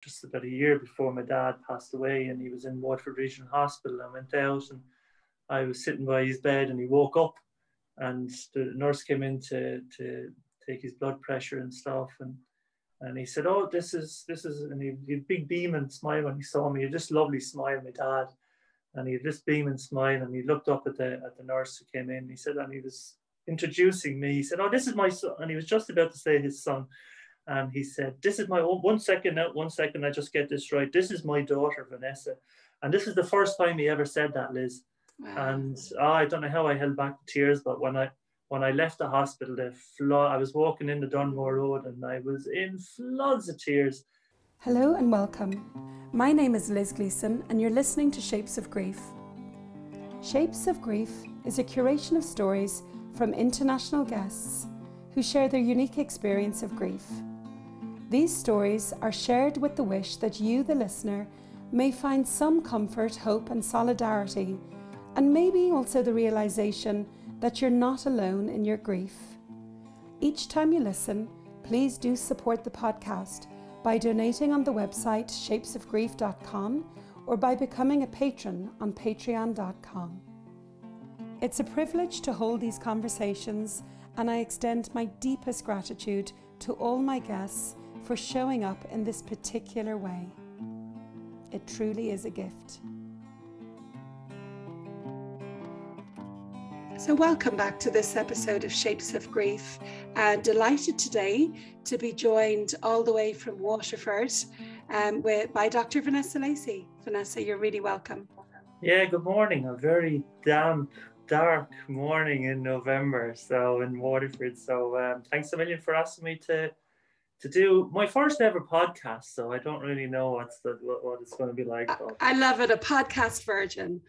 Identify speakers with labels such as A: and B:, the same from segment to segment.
A: just about a year before my dad passed away, and he was in Waterford Regional Hospital. I went out and I was sitting by his bed, and he woke up, and the nurse came in to take his blood pressure and stuff, and he said, "Oh, this is," and he had a big beaming smile when he saw me. He had this lovely smile, my dad, and he had this beaming smile, and he looked up at the nurse who came in. He said, and he was introducing me. He said, "Oh, this is my son," and he was just about to say his son, and he said, "This is my own." 1 second now, 1 second. I just get this right. This is my daughter, Vanessa, and this is the first time he ever said that, Liz.
B: Wow.
A: And I don't know how I held back the tears, but when I left the hospital, I was walking in the Dunmore Road, and I was in floods of tears.
C: Hello and welcome. My name is Liz Gleeson, and you're listening to Shapes of Grief. Shapes of Grief is a curation of stories from international guests who share their unique experience of grief. These stories are shared with the wish that you, the listener, may find some comfort, hope and solidarity, and maybe also the realization that you're not alone in your grief. Each time you listen, please do support the podcast by donating on the website shapesofgrief.com or by becoming a patron on patreon.com. It's a privilege to hold these conversations, and I extend my deepest gratitude to all my guests for showing up in this particular way. It truly is a gift. So welcome back to this episode of Shapes of Grief. Delighted today to be joined all the way from Waterford by Dr. Vanessa Lacey. Vanessa, you're really welcome.
A: Yeah, good morning. A very damp, dark morning in November, so in Waterford. So thanks a million for asking me to do my first ever podcast. So I don't really know what it's going to be like.
C: I love it, a podcast virgin.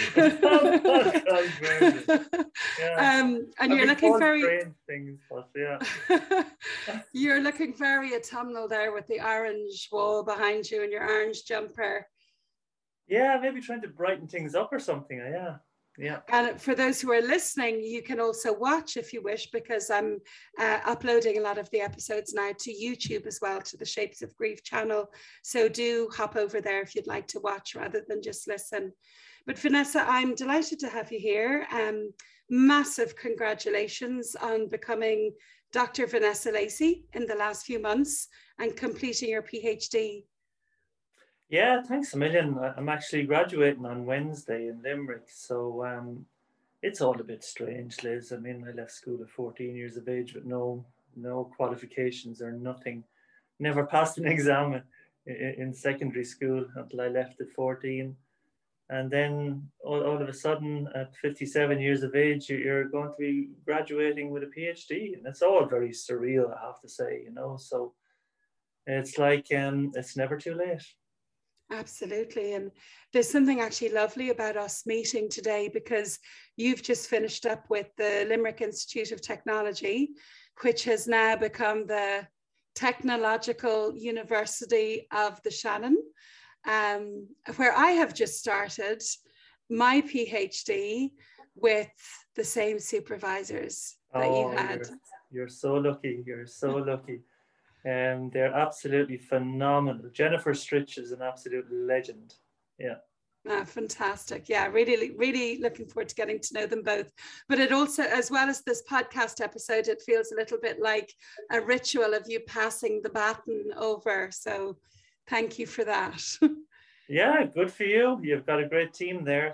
A: Yeah.
C: And you're looking very
A: things, but yeah.
C: You're looking very autumnal there with the orange wall behind you and your orange jumper.
A: Yeah, maybe trying to brighten things up or something. Yeah.
C: And for those who are listening, you can also watch if you wish, because I'm uploading a lot of the episodes now to YouTube as well, to the Shapes of Grief channel. So do hop over there if you'd like to watch rather than just listen. But Vanessa, I'm delighted to have you here. Massive congratulations on becoming Dr. Vanessa Lacey in the last few months and completing your PhD.
A: Yeah, thanks a million. I'm actually graduating on Wednesday in Limerick, so it's all a bit strange, Liz. I mean, I left school at 14 years of age with no qualifications or nothing. Never passed an exam in secondary school until I left at 14. And then all of a sudden, at 57 years of age, you're going to be graduating with a PhD. And it's all very surreal, I have to say, So it's like it's never too late.
C: Absolutely. And there's something actually lovely about us meeting today, because you've just finished up with the Limerick Institute of Technology, which has now become the Technological University of the Shannon, where I have just started my PhD with the same supervisors that you had.
A: You're so lucky. You're so lucky. They're absolutely phenomenal. Jennifer Stritch is an absolute legend. Yeah.
C: Fantastic. Yeah, really, really looking forward to getting to know them both. But it also, as well as this podcast episode, it feels a little bit like a ritual of you passing the baton over. So thank you for that.
A: Yeah, good for you. You've got a great team there.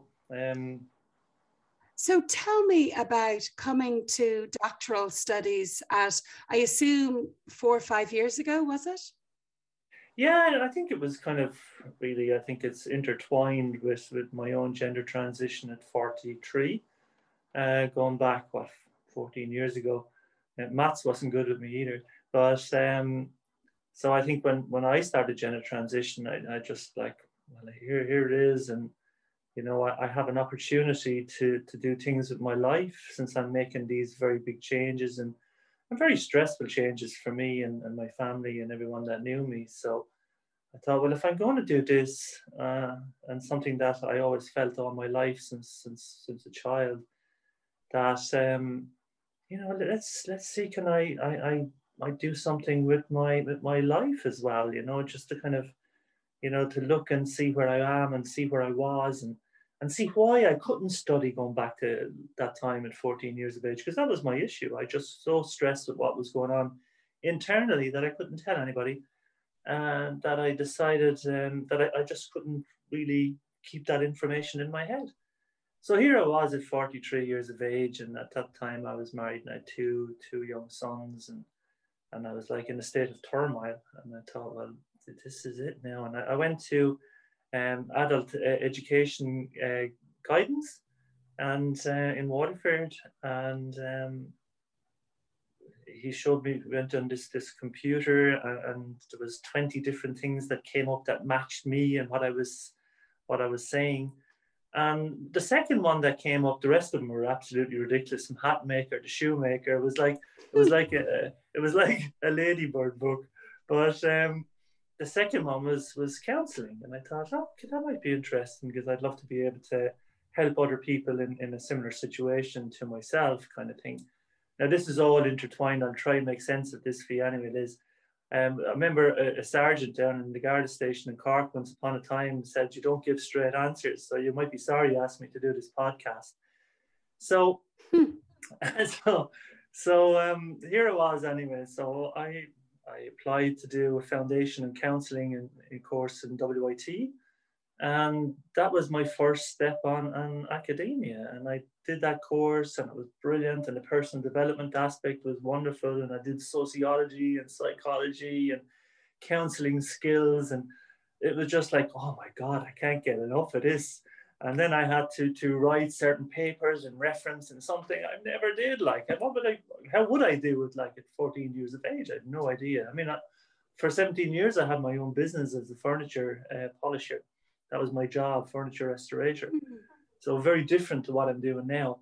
C: So tell me about coming to doctoral studies at, I assume, 4 or 5 years ago, was it?
A: Yeah, I think it was kind of really, I think it's intertwined with my own gender transition at 43, going back, 14 years ago. Maths wasn't good with me either. But so I think when I started gender transition, I just like, well, here it is. And I have an opportunity to do things with my life, since I'm making these very big changes and very stressful changes for me and my family and everyone that knew me. So I thought, well, if I'm going to do this and something that I always felt all my life since a child, that let's see, can I might do something with my life as well, just to kind of, to look and see where I am and see where I was, and see why I couldn't study going back to that time at 14 years of age, because that was my issue. I just so stressed with what was going on internally that I couldn't tell anybody, and that I decided that I just couldn't really keep that information in my head. So here I was at 43 years of age, and at that time I was married and I had two young sons, and I was like in a state of turmoil. And I thought, well, this is it now. And I went to adult education guidance and in Waterford, and he showed me, went on this computer, and there was 20 different things that came up that matched me and what I was saying. And the second one that came up, the rest of them were absolutely ridiculous. From hat maker to shoemaker, it was like a ladybird book. But the second one was counselling, and I thought, oh, that might be interesting, because I'd love to be able to help other people in a similar situation to myself, kind of thing. Now this is all intertwined. I'll try and make sense of this for you anyway, Liz. I remember a sergeant down in the Garda station in Cork once upon a time said, "You don't give straight answers, so you might be sorry you asked me to do this podcast." So, here it was anyway. So I applied to do a foundation in counselling in course in WIT, and that was my first step on academia. And I did that course, and it was brilliant, and the personal development aspect was wonderful, and I did sociology and psychology and counseling skills, and it was just like, oh my God, I can't get enough of this. And then I had to write certain papers and reference and something I never did. Like, how would I do it, like, at 14 years of age? I had no idea. I mean, for 17 years, I had my own business as a furniture polisher. That was my job, furniture restorator. So very different to what I'm doing now.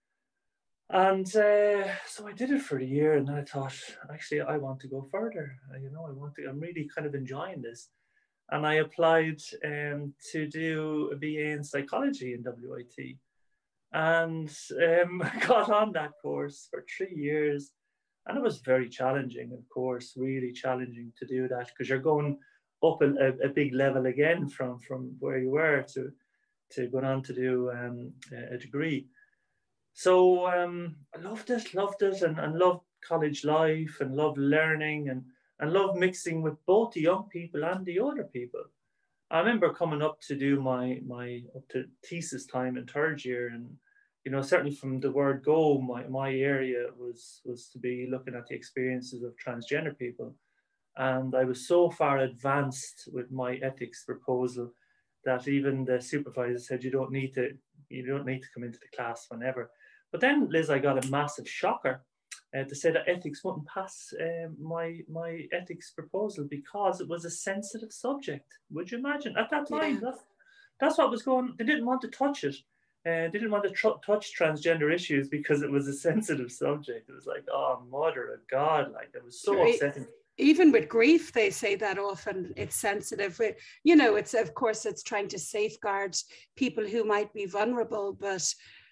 A: And so I did it for a year, and then I thought, actually, I want to go further. I'm really kind of enjoying this. And I applied to do a BA in psychology in WIT, and got on that course for 3 years. And it was very challenging, of course, really challenging to do that, because you're going up a big level again from where you were to going on to do a degree. So I loved it, and loved college life, and loved learning, and loved mixing with both the young people and the older people. I remember coming up to do my up to thesis time in third year, and certainly from the word go, my area was to be looking at the experiences of transgender people. And I was so far advanced with my ethics proposal that even the supervisor said, you don't need to come into the class whenever. But then, Liz, I got a massive shocker to say that ethics wouldn't pass my ethics proposal because it was a sensitive subject. Would you imagine? At that time, that's what was going. They didn't want to touch it. They didn't want to touch transgender issues because it was a sensitive subject. It was like, oh, mother of God, like, it was so upsetting.
C: Even with grief, they say that often it's sensitive. It's, of course, it's trying to safeguard people who might be vulnerable, but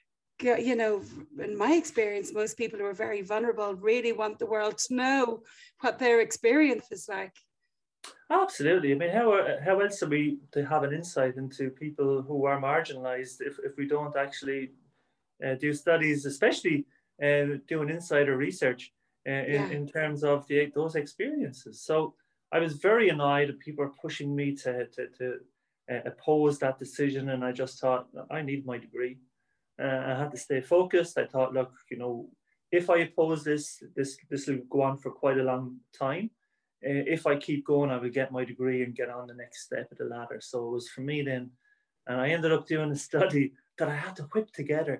C: in my experience, most people who are very vulnerable really want the world to know what their experience is like.
A: Absolutely. I mean, how else are we to have an insight into people who are marginalized if we don't actually do studies, especially doing insider research in terms of those experiences? So I was very annoyed that people are pushing me to oppose that decision, and I just thought, I need my degree. I had to stay focused. I thought, look, if I oppose this will go on for quite a long time. If I keep going, I will get my degree and get on the next step of the ladder. So it was for me then, and I ended up doing a study that I had to whip together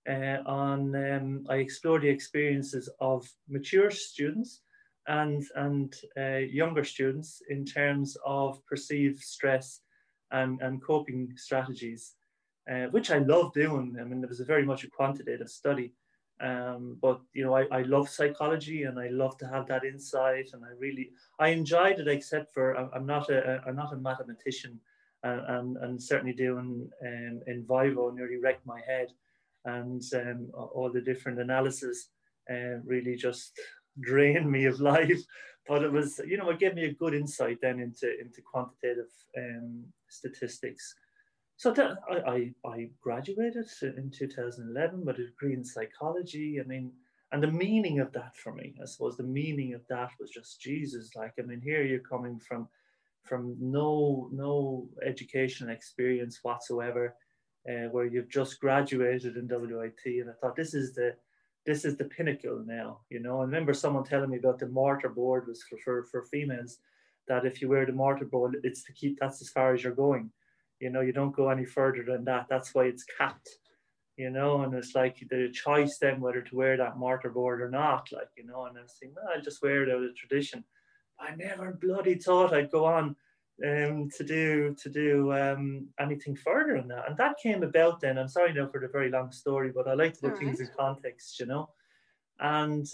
A: I explored the experiences of mature students and younger students in terms of perceived stress and coping strategies, which I love doing. I mean, it was very much a quantitative study. But I love psychology, and I love to have that insight, and I enjoyed it, except for I'm not a mathematician, and certainly doing in Vivo nearly wrecked my head, and all the different analysis really just drain me of life. But it was, it gave me a good insight then into quantitative statistics. So that I graduated in 2011 with a degree in psychology. I mean, and the meaning of that for me, I suppose, the meaning of that was just Jesus. Like, I mean, here you're coming from no educational experience whatsoever, where you've just graduated in WIT, and I thought this is the pinnacle now. I remember someone telling me about the mortar board was for females, that if you wear the mortar board, it's that's as far as you're going. You don't go any further than that. That's why it's capped. And it's like the choice then whether to wear that mortar board or not. Like, and I was thinking, no, I'll just wear it out of tradition. I never bloody thought I'd go on to do anything further than that. And that came about then. I'm sorry now for the very long story, but I like to put things in context, And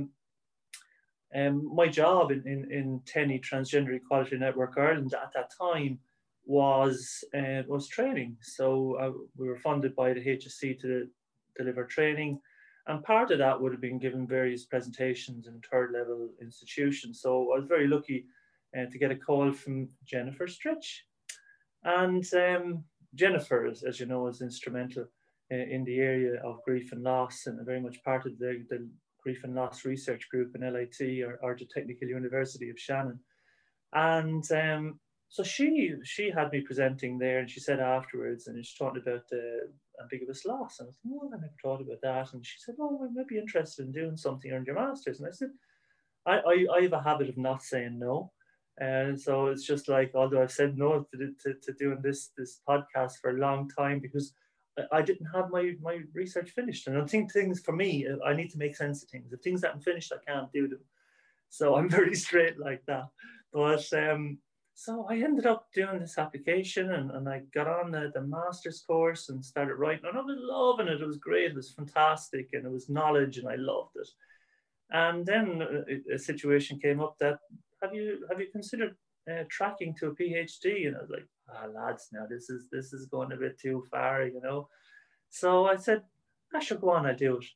A: my job in TENI, Transgender Equality Network Ireland, at that time was training. So we were funded by the HSC to deliver training. And part of that would have been given various presentations in third level institutions. So I was very lucky to get a call from Jennifer Stritch. And Jennifer, as you know, is instrumental in the area of grief and loss, and very much part of the grief and loss research group in LIT, or the Technical University of Shannon. And so she had me presenting there, and she said afterwards, and she talked about the ambiguous loss. And I said, I never thought about that. And she said, I might be interested in doing something on your master's. And I said, I have a habit of not saying no. And so it's just like, although I've said no to doing this podcast for a long time, because I didn't have my research finished. And I think things, for me, I need to make sense of things. If things aren't finished, I can't do them. So I'm very straight like that. But so I ended up doing this application, and I got on the master's course and started writing, and I was loving it. It was great. It was fantastic, and it was knowledge, and I loved it. And then a situation came up that, have you considered tracking to a PhD? And I was like, lads, now this is going a bit too far, So I said, I should go on, I do it.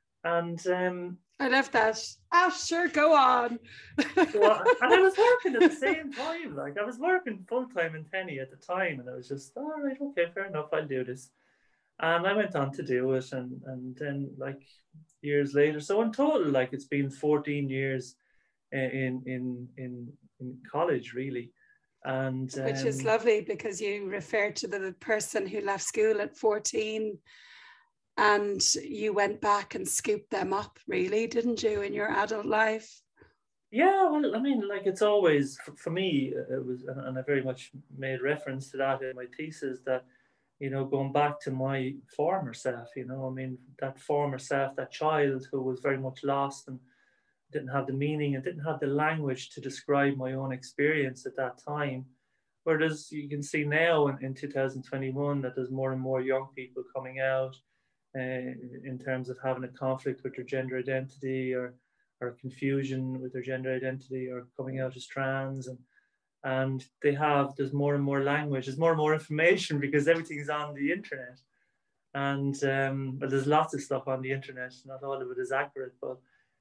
A: And
C: I love that. Sure, go on.
A: So, and I was working at the same time. Like, I was working full-time in TENI at the time, and I was just, all right, okay, fair enough, I'll do this. And I went on to do it, and then, like, years later, so in total, like, it's been 14 years in college, really. And
C: which is lovely, because you refer to the person who left school at 14, and you went back and scooped them up, really, didn't you, in your adult life?
A: Yeah, well, I mean, like, it's always, for me, it was, and I very much made reference to that in my thesis, that, going back to my former self, I mean, that former self, that child who was very much lost and didn't have the meaning and didn't have the language to describe my own experience at that time. Whereas you can see now in 2021 that there's more and more young people coming out in terms of having a conflict with their gender identity, or confusion with their gender identity, or coming out as trans, and there's more and more language, there's more and more information, because everything's on the internet, and but there's lots of stuff on the internet, not all of it is accurate, but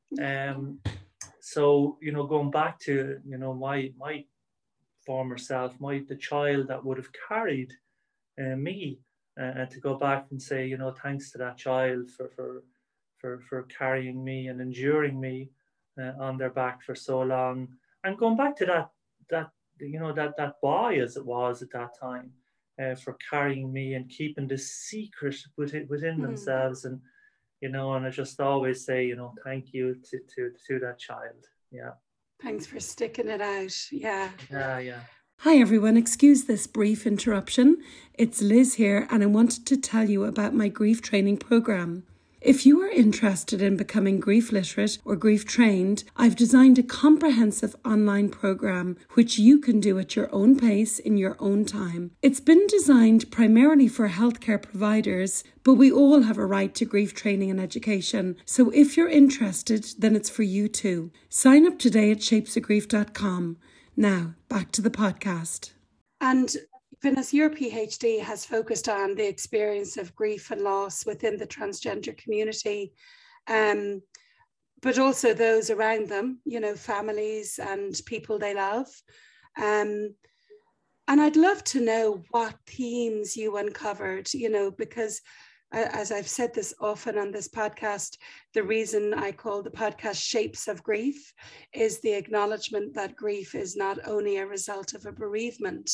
A: so going back to my former self, the child that would have carried me, to go back and say, thanks to that child for carrying me and enduring me on their back for so long, and going back to that boy, as it was at that time, for carrying me and keeping this secret within themselves, and and I just always say, thank you to that child. Yeah.
C: Thanks for sticking it out. Yeah.
A: Yeah.
C: Hi everyone, excuse this brief interruption. It's Liz here, and I wanted to tell you about my grief training program. If you are interested in becoming grief literate or grief trained, I've designed a comprehensive online program which you can do at your own pace in your own time. It's been designed primarily for healthcare providers, but we all have a right to grief training and education. So if you're interested, then it's for you too. Sign up today at shapesofgrief.com. Now, back to the podcast. And Vanessa, your PhD has focused on the experience of grief and loss within the transgender community. but also those around them, you know, families and people they love. And I'd love to know what themes you uncovered, you know, because as I've said this often on this podcast, the reason I call the podcast Shapes of Grief is the acknowledgement that grief is not only a result of a bereavement.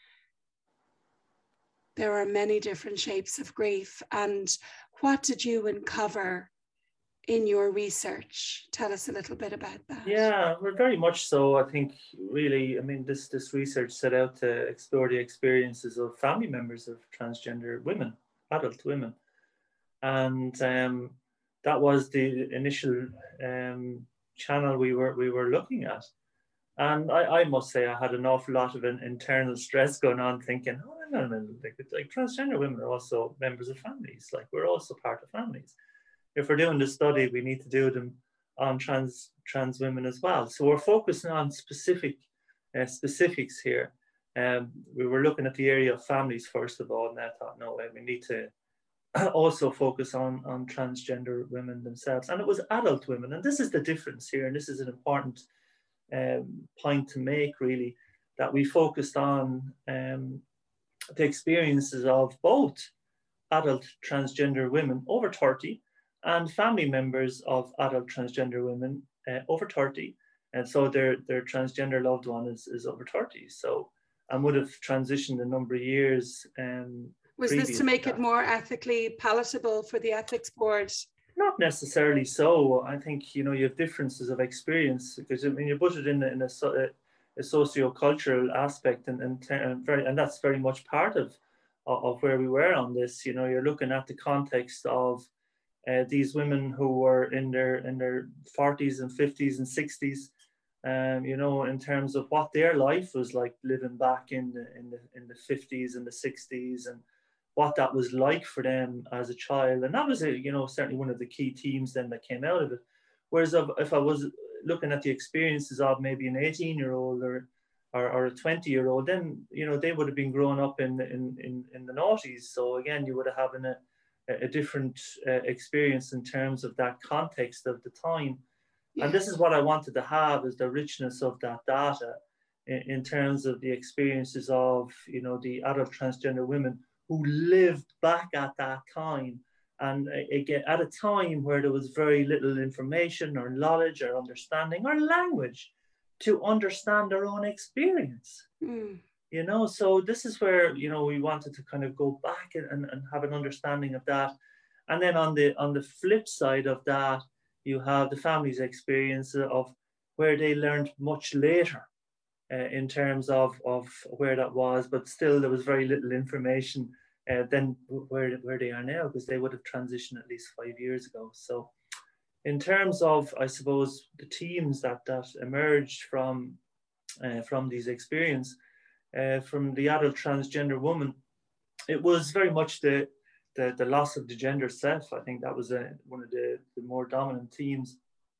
C: There are many different shapes of grief. And what did you uncover in your research? Tell us a little bit about that.
A: Yeah, well, very much so. I think really, I mean, this research set out to explore the experiences of family members of transgender women, adult women, and that was the initial channel we were looking at. And I must say, I had an awful lot of an internal stress going on, thinking, oh, hang on a minute, like transgender women are also members of families. Like, we're also part of families. If we're doing this study, we need to do them on trans women as well. So we're focusing on specifics here. We were looking at the area of families first of all, and I thought, no, we need to also focus on transgender women themselves. And it was adult women, and this is the difference here, and this is an important point to make, really, that we focused on the experiences of both adult transgender women over 30 and family members of adult transgender women over 30. And so their transgender loved one is over 30. So, and would have transitioned a number of years.
C: Was this to make it more ethically palatable for the ethics board?
A: Not necessarily so. I think, you know, you have differences of experience, because I mean, you put it in a socio-cultural aspect, and that's very much part of where we were on this. You know, you're looking at the context of these women who were in their 40s and 50s and 60s, you know, in terms of what their life was like living back in the 50s and the 60s, and what that was like for them as a child. And that was, you know, certainly one of the key themes then that came out of it. Whereas if I was looking at the experiences of maybe an 18-year-old or a 20-year-old, then, you know, they would have been growing up in the noughties. So again, you would have having a different experience in terms of that context of the time. Yeah. And this is what I wanted to have, is the richness of that data in terms of the experiences of, you know, the adult transgender women who lived back at that time, and again at a time where there was very little information or knowledge or understanding or language to understand their own experience. You know, so this is where, you know, we wanted to kind of go back and have an understanding of that. And then on the flip side of that, you have the family's experience of where they learned much later in terms of where that was, but still there was very little information than where they are now, because they would have transitioned at least 5 years ago. So in terms of, I suppose, the themes that emerged from these experiences, from the adult transgender woman, it was very much the loss of the gender self. I think that was one of the more dominant themes.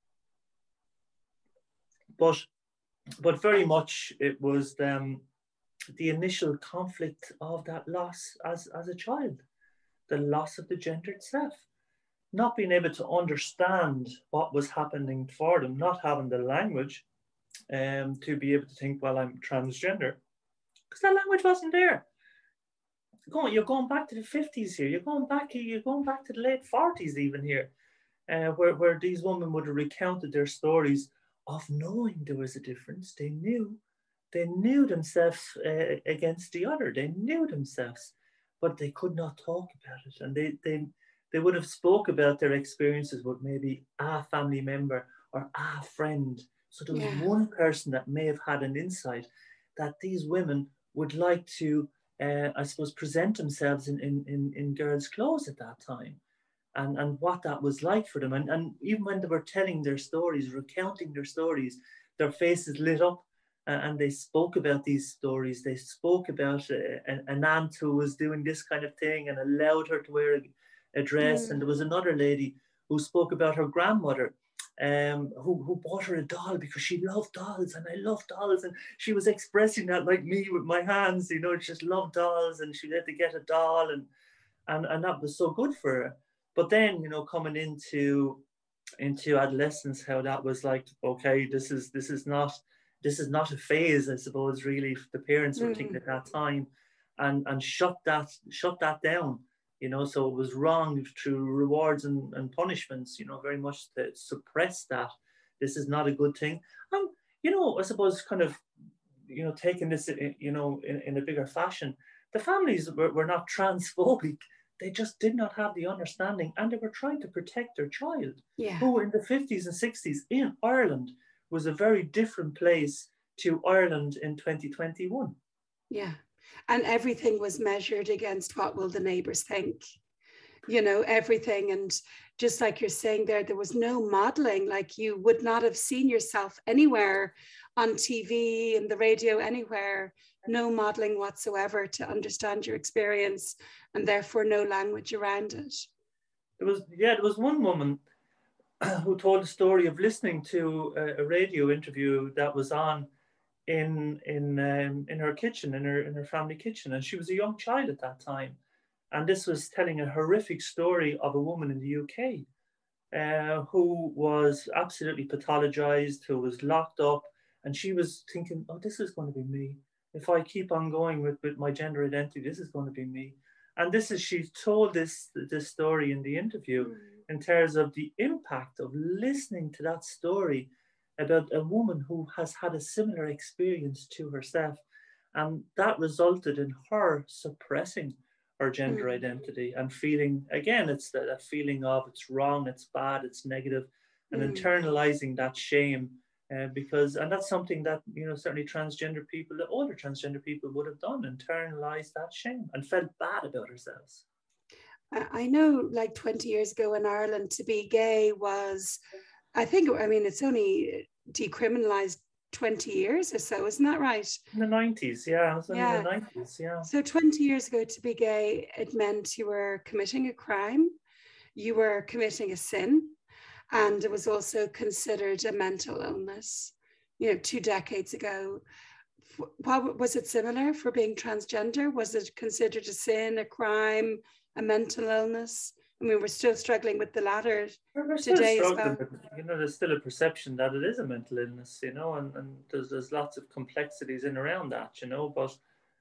A: But very much it was the initial conflict of that loss as a child, the loss of the gendered self, not being able to understand what was happening for them, not having the language to be able to think, well, I'm transgender, because that language wasn't there. You're going back to the 50s here. You're going back to the late 40s even here, where these women would have recounted their stories of knowing there was a difference. They knew themselves against the other. They knew themselves, but they could not talk about it. And they would have spoke about their experiences with maybe a family member or a friend. So there was one person that may have had an insight that these women would like to, I suppose, present themselves in girls' clothes at that time, and what that was like for them. And even when they were telling their stories, recounting their stories, their faces lit up. And they spoke about these stories. They spoke about an aunt who was doing this kind of thing and allowed her to wear a dress. And there was another lady who spoke about her grandmother who bought her a doll because she loved dolls, and I love dolls. And she was expressing that like me with my hands, you know, she just loved dolls, and she had to get a doll, and that was so good for her. But then, you know, coming into into adolescence, how that was like, okay, this is not a phase, I suppose, really, the parents were thinking at that time, and shut that down, so it was wrong through rewards and punishments, very much to suppress that. This is not a good thing. And, I suppose kind of, taking this, in a bigger fashion, the families were not transphobic. They just did not have the understanding, and they were trying to protect their child,
C: Yeah.
A: who in the 50s and 60s in Ireland was a very different place to Ireland in 2021.
C: Yeah. And everything was measured against what will the neighbors think, everything. And just like you're saying there was no modeling. Like, you would not have seen yourself anywhere on TV and the radio, anywhere, no modeling whatsoever to understand your experience, and therefore no language around it.
A: There was one woman who told a story of listening to a radio interview that was on in her kitchen, in her family kitchen, and she was a young child at that time, and this was telling a horrific story of a woman in the UK who was absolutely pathologized, who was locked up, and she was thinking, oh, this is going to be me. If I keep on going with my gender identity, this is going to be me. And she told this story in the interview in terms of the impact of listening to that story about a woman who has had a similar experience to herself. And that resulted in her suppressing her gender identity and feeling, again, it's that feeling of it's wrong, it's bad, it's negative, and internalizing that shame. And that's something that, certainly transgender people, the older transgender people would have done, internalized that shame and felt bad about ourselves.
C: I know, like 20 years ago in Ireland, to be gay was, it's only decriminalized 20 years or so, isn't that right?
A: In the 90s, yeah. It was only in the 90s, yeah.
C: So 20 years ago, to be gay, it meant you were committing a crime, you were committing a sin, and it was also considered a mental illness, 2 decades ago. What was it similar for being transgender? Was it considered a sin, a crime, a mental illness? I mean, we're still struggling with the latter today as well.
A: There's still a perception that it is a mental illness, and there's lots of complexities in around that, but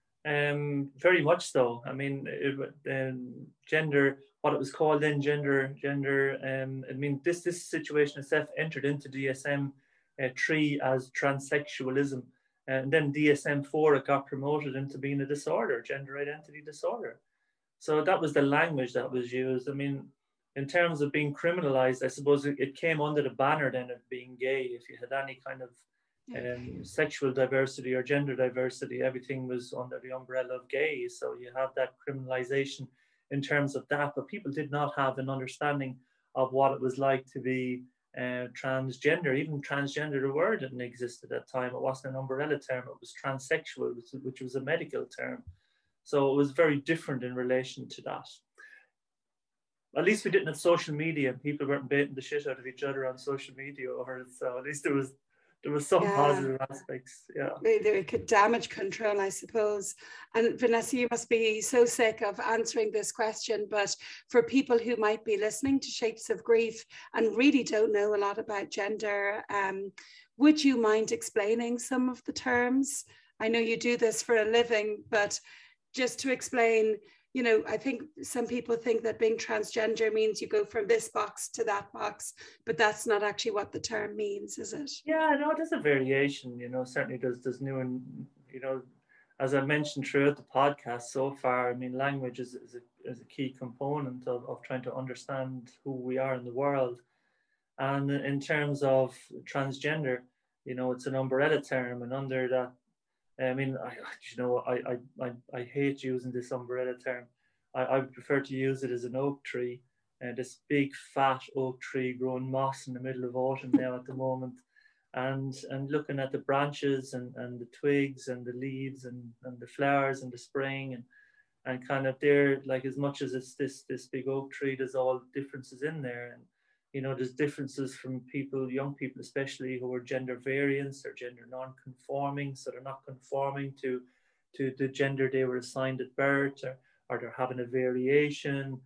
A: very much so. I mean, gender, what it was called then, gender. I mean, this situation itself entered into DSM-3 as transsexualism, and then DSM-4 it got promoted into being a disorder, gender identity disorder. So that was the language that was used. I mean, in terms of being criminalized, I suppose it came under the banner then of being gay. If you had any kind of sexual diversity or gender diversity, everything was under the umbrella of gay. So you have that criminalization in terms of that, but people did not have an understanding of what it was like to be transgender. Even transgender, the word didn't exist at that time. It wasn't an umbrella term. It was transsexual, which was a medical term. So it was very different in relation to that. At least we didn't have social media. People weren't baiting the shit out of each other on social media over it. So at least there was some positive aspects. Yeah.
C: They could damage control, I suppose. And Vanessa, you must be so sick of answering this question, but for people who might be listening to Shapes of Grief and really don't know a lot about gender, would you mind explaining some of the terms? I know you do this for a living, but just to explain, I think some people think that being transgender means you go from this box to that box, but that's not actually what the term means, is it?
A: Yeah, no, there's a variation, certainly there's new and, as I mentioned throughout the podcast so far, I mean, language is a key component of trying to understand who we are in the world. And in terms of transgender, it's an umbrella term, and under that, I mean, I hate using this umbrella term. I prefer to use it as an oak tree, this big fat oak tree growing moss in the middle of autumn now at the moment, and looking at the branches and the twigs and the leaves and the flowers and the spring and kind of there, like, as much as it's this big oak tree, there's all differences in there. And there's differences from people, young people especially, who are gender variants or gender non-conforming, so they're not conforming to the gender they were assigned at birth, or they're having a variation.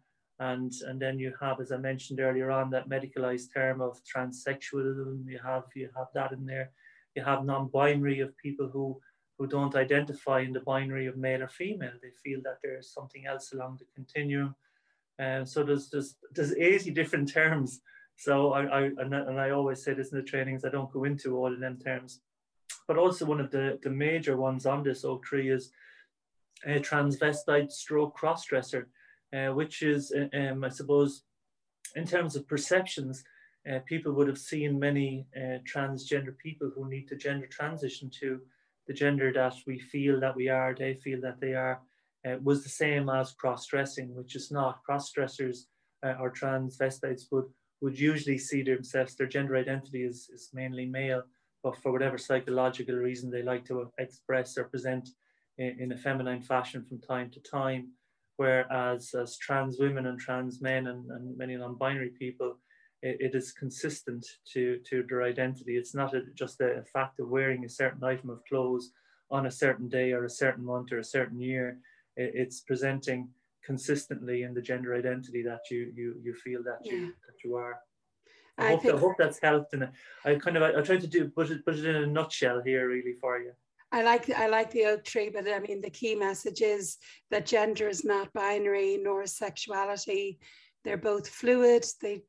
A: And then you have, as I mentioned earlier on, that medicalized term of transsexualism. You have that in there. You have non-binary, of people who don't identify in the binary of male or female. They feel that there's something else along the continuum. So there's 80 different terms. So I always say this in the trainings, I don't go into all of them terms. But also one of the major ones on this oak tree is a transvestite stroke crossdresser, which is, I suppose, in terms of perceptions, people would have seen many transgender people who need to gender transition to the gender that we feel that we are, they feel that they are, was the same as cross-dressing, which is not. Cross-dressers or transvestites would usually see themselves, their gender identity is mainly male, but for whatever psychological reason they like to express or present in a feminine fashion from time to time. Whereas as trans women and trans men and many non-binary people, it is consistent to their identity. It's not just a fact of wearing a certain item of clothes on a certain day or a certain month or a certain year. It's presenting consistently in the gender identity that you feel that you are. I hope that's helped. And I tried to put it in a nutshell here, really, for you.
C: I like the oak tree, but I mean, the key message is that gender is not binary, nor sexuality. They're both fluid.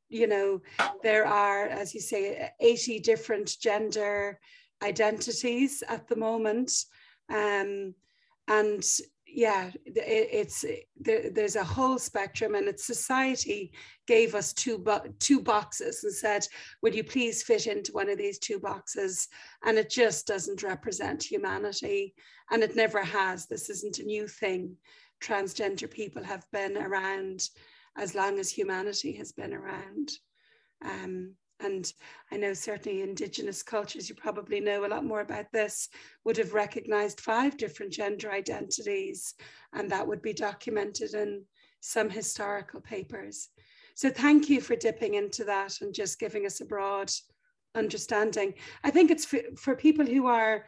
C: There are, as you say, 80 different gender identities at the moment. And yeah, there's a whole spectrum, and it's society gave us two boxes and said, would you please fit into one of these two boxes? And it just doesn't represent humanity, and it never has. This isn't a new thing. Transgender people have been around as long as humanity has been around. And I know certainly Indigenous cultures, you probably know a lot more about this, would have recognized 5 different gender identities, and that would be documented in some historical papers. So thank you for dipping into that and just giving us a broad understanding. I think it's for people who are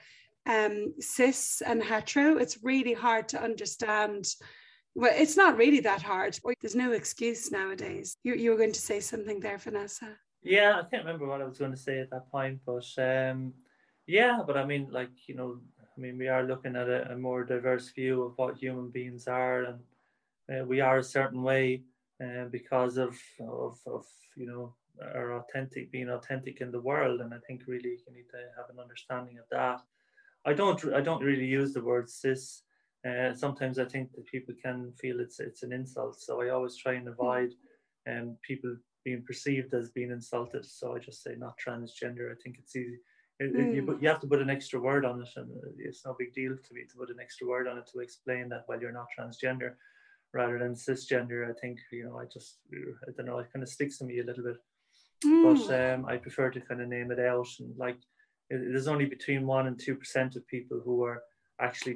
C: cis and hetero, it's really hard to understand. Well, it's not really that hard. There's no excuse nowadays. You were going to say something there, Vanessa.
A: Yeah, I can't remember what I was going to say at that point, but yeah, but I mean, we are looking at a more diverse view of what human beings are, and we are a certain way because of our being authentic in the world, and I think really you need to have an understanding of that. I don't really use the word cis. Sometimes I think that people can feel it's an insult, so I always try and avoid people being perceived as being insulted. So I just say not transgender. I think it's easy. You have to put an extra word on it, and it's no big deal to me to put an extra word on it to explain that, well, you're not transgender, rather than cisgender. I think I don't know. It kind of sticks to me a little bit, but I prefer to kind of name it out. And there's only between 1% and 2% of people who are actually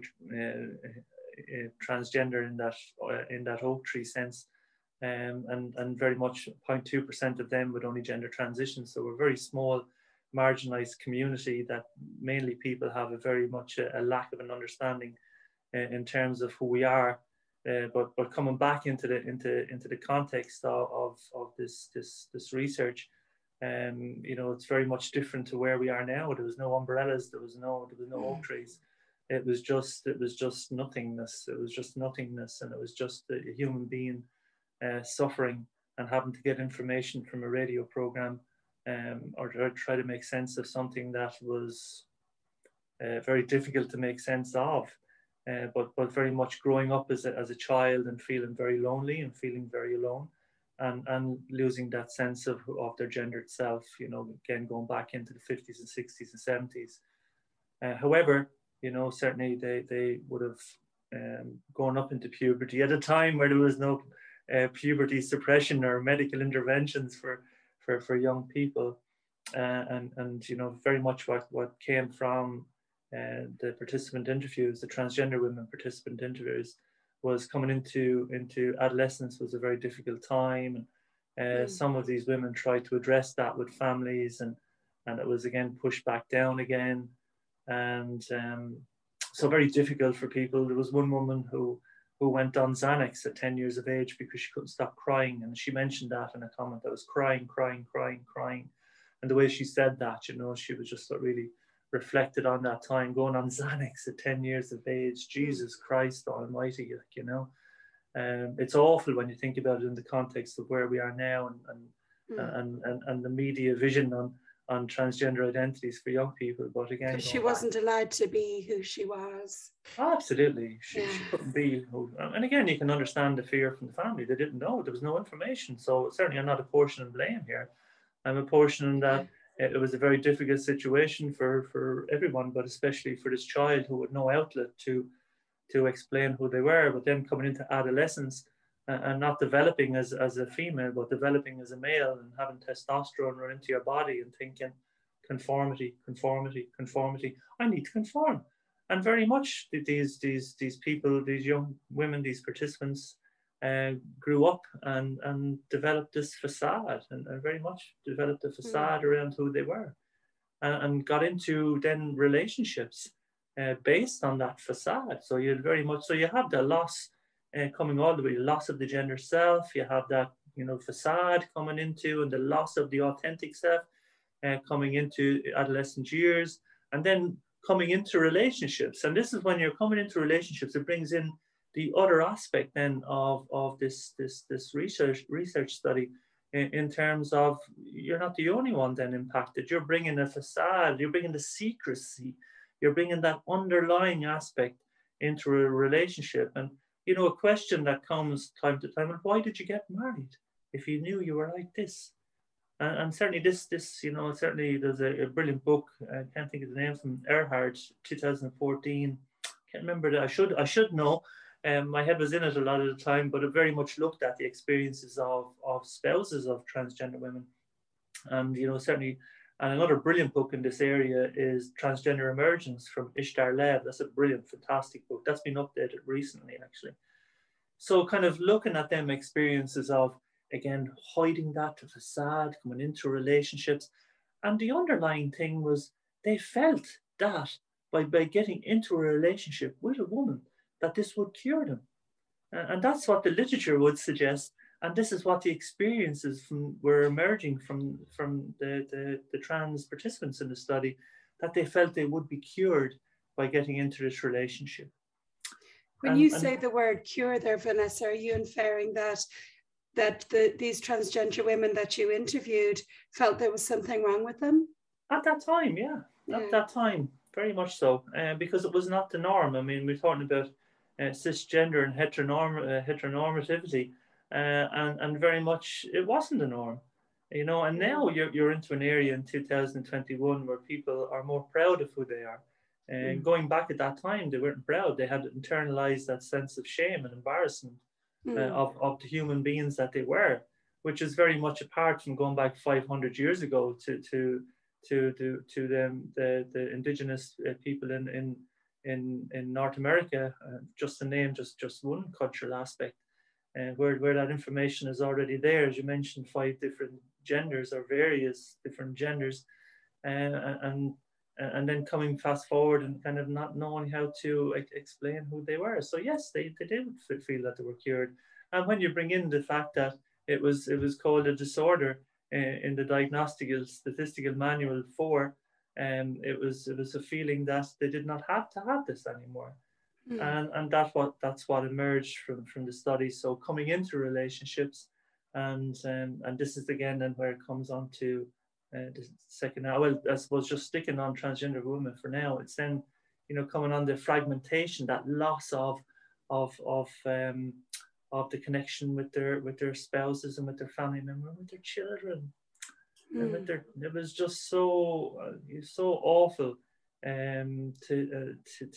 A: transgender in that oak tree sense. And very much 0.2% of them would only gender transition. So we're a very small, marginalized community that mainly people have a very much a lack of an understanding in terms of who we are. But coming back into the context of this research, it's very much different to where we are now. There was no umbrellas, there was no oak trees. It was just nothingness. It was just nothingness, and it was just a human being suffering and having to get information from a radio program, or try to make sense of something that was very difficult to make sense of, but very much growing up as a child and feeling very lonely and feeling very alone, and losing that sense of their gendered self, again, going back into the 50s and 60s and 70s. However, certainly they would have gone up into puberty at a time where there was no puberty suppression or medical interventions for young people, and very much what came from the participant interviews, the transgender women participant interviews, was coming into adolescence was a very difficult time, and some of these women tried to address that with families, and it was again pushed back down again, and so very difficult for people. There was one woman who who went on Xanax at 10 years of age because she couldn't stop crying. And she mentioned that in a comment. I was crying. And the way she said that, you know, she was just really reflected on that time, going on Xanax at 10 years of age. Jesus Christ almighty, like, you know. It's awful when you think about it in the context of where we are now, and the media vision on transgender identities for young people. But again,
C: because she wasn't allowed to be who she was.
A: Absolutely, she couldn't be who. And again, you can understand the fear from the family. They didn't know, there was no information. So certainly I'm not apportioning blame here. I'm apportioning that it was a very difficult situation for everyone, but especially for this child who had no outlet to explain who they were. But then coming into adolescence and not developing as a female, but developing as a male, and having testosterone run into your body and thinking conformity. I need to conform. And very much these people, these young women, these participants grew up and developed this facade, and very much developed a facade around who they were, and got into then relationships based on that facade. So you have the loss coming all the way, loss of the gender self. You have that, you know, facade coming into, and the loss of the authentic self coming into adolescent years, and then coming into relationships. And this is when you're coming into relationships, it brings in the other aspect then of this research study in terms of you're not the only one then impacted. You're bringing a facade, you're bringing the secrecy, you're bringing that underlying aspect into a relationship. And, you know, a question that comes time to time, why did you get married if you knew you were like this? And certainly this, you know, certainly there's a brilliant book, I can't think of the name, from Erhard, 2014. Can't remember that. I should know. My head was in it a lot of the time, but it very much looked at the experiences of spouses of transgender women. And, you know, certainly, and another brilliant book in this area is Transgender Emergence from Ishtar Lev. That's a brilliant, fantastic book. That's been updated recently, actually. So kind of looking at them experiences of, again, hiding that facade, coming into relationships. And the underlying thing was they felt that by getting into a relationship with a woman, that this would cure them. And that's what the literature would suggest. And this is what the experiences were emerging from the trans participants in the study, that they felt they would be cured by getting into this relationship.
C: When you say the word cure there, Vanessa, are you inferring that these transgender women that you interviewed felt there was something wrong with them?
A: At that time, yeah. At that time, very much so, because it was not the norm. I mean, we're talking about cisgender and heteronormativity, and very much it wasn't the norm, you know. And now you're into an area in 2021 where people are more proud of who they are. And going back at that time, they weren't proud. They had internalized that sense of shame and embarrassment of the human beings that they were, which is very much apart from going back 500 years ago to the indigenous people in North America, just to name just one cultural aspect, where that information is already there. As you mentioned, 5 different genders or various different genders, and then coming fast forward and kind of not knowing how to explain who they were. So yes, they did feel that they were cured. And when you bring in the fact that it was called a disorder in the Diagnostic Statistical Manual 4, it was a feeling that they did not have to have this anymore. And that's what emerged from the study. So coming into relationships, and this is again then where it comes on to the second now. Well, I suppose just sticking on transgender women for now, it's then, you know, coming on the fragmentation, that loss of the connection with their spouses and with their family member, with their children, and with their. It was just so awful, to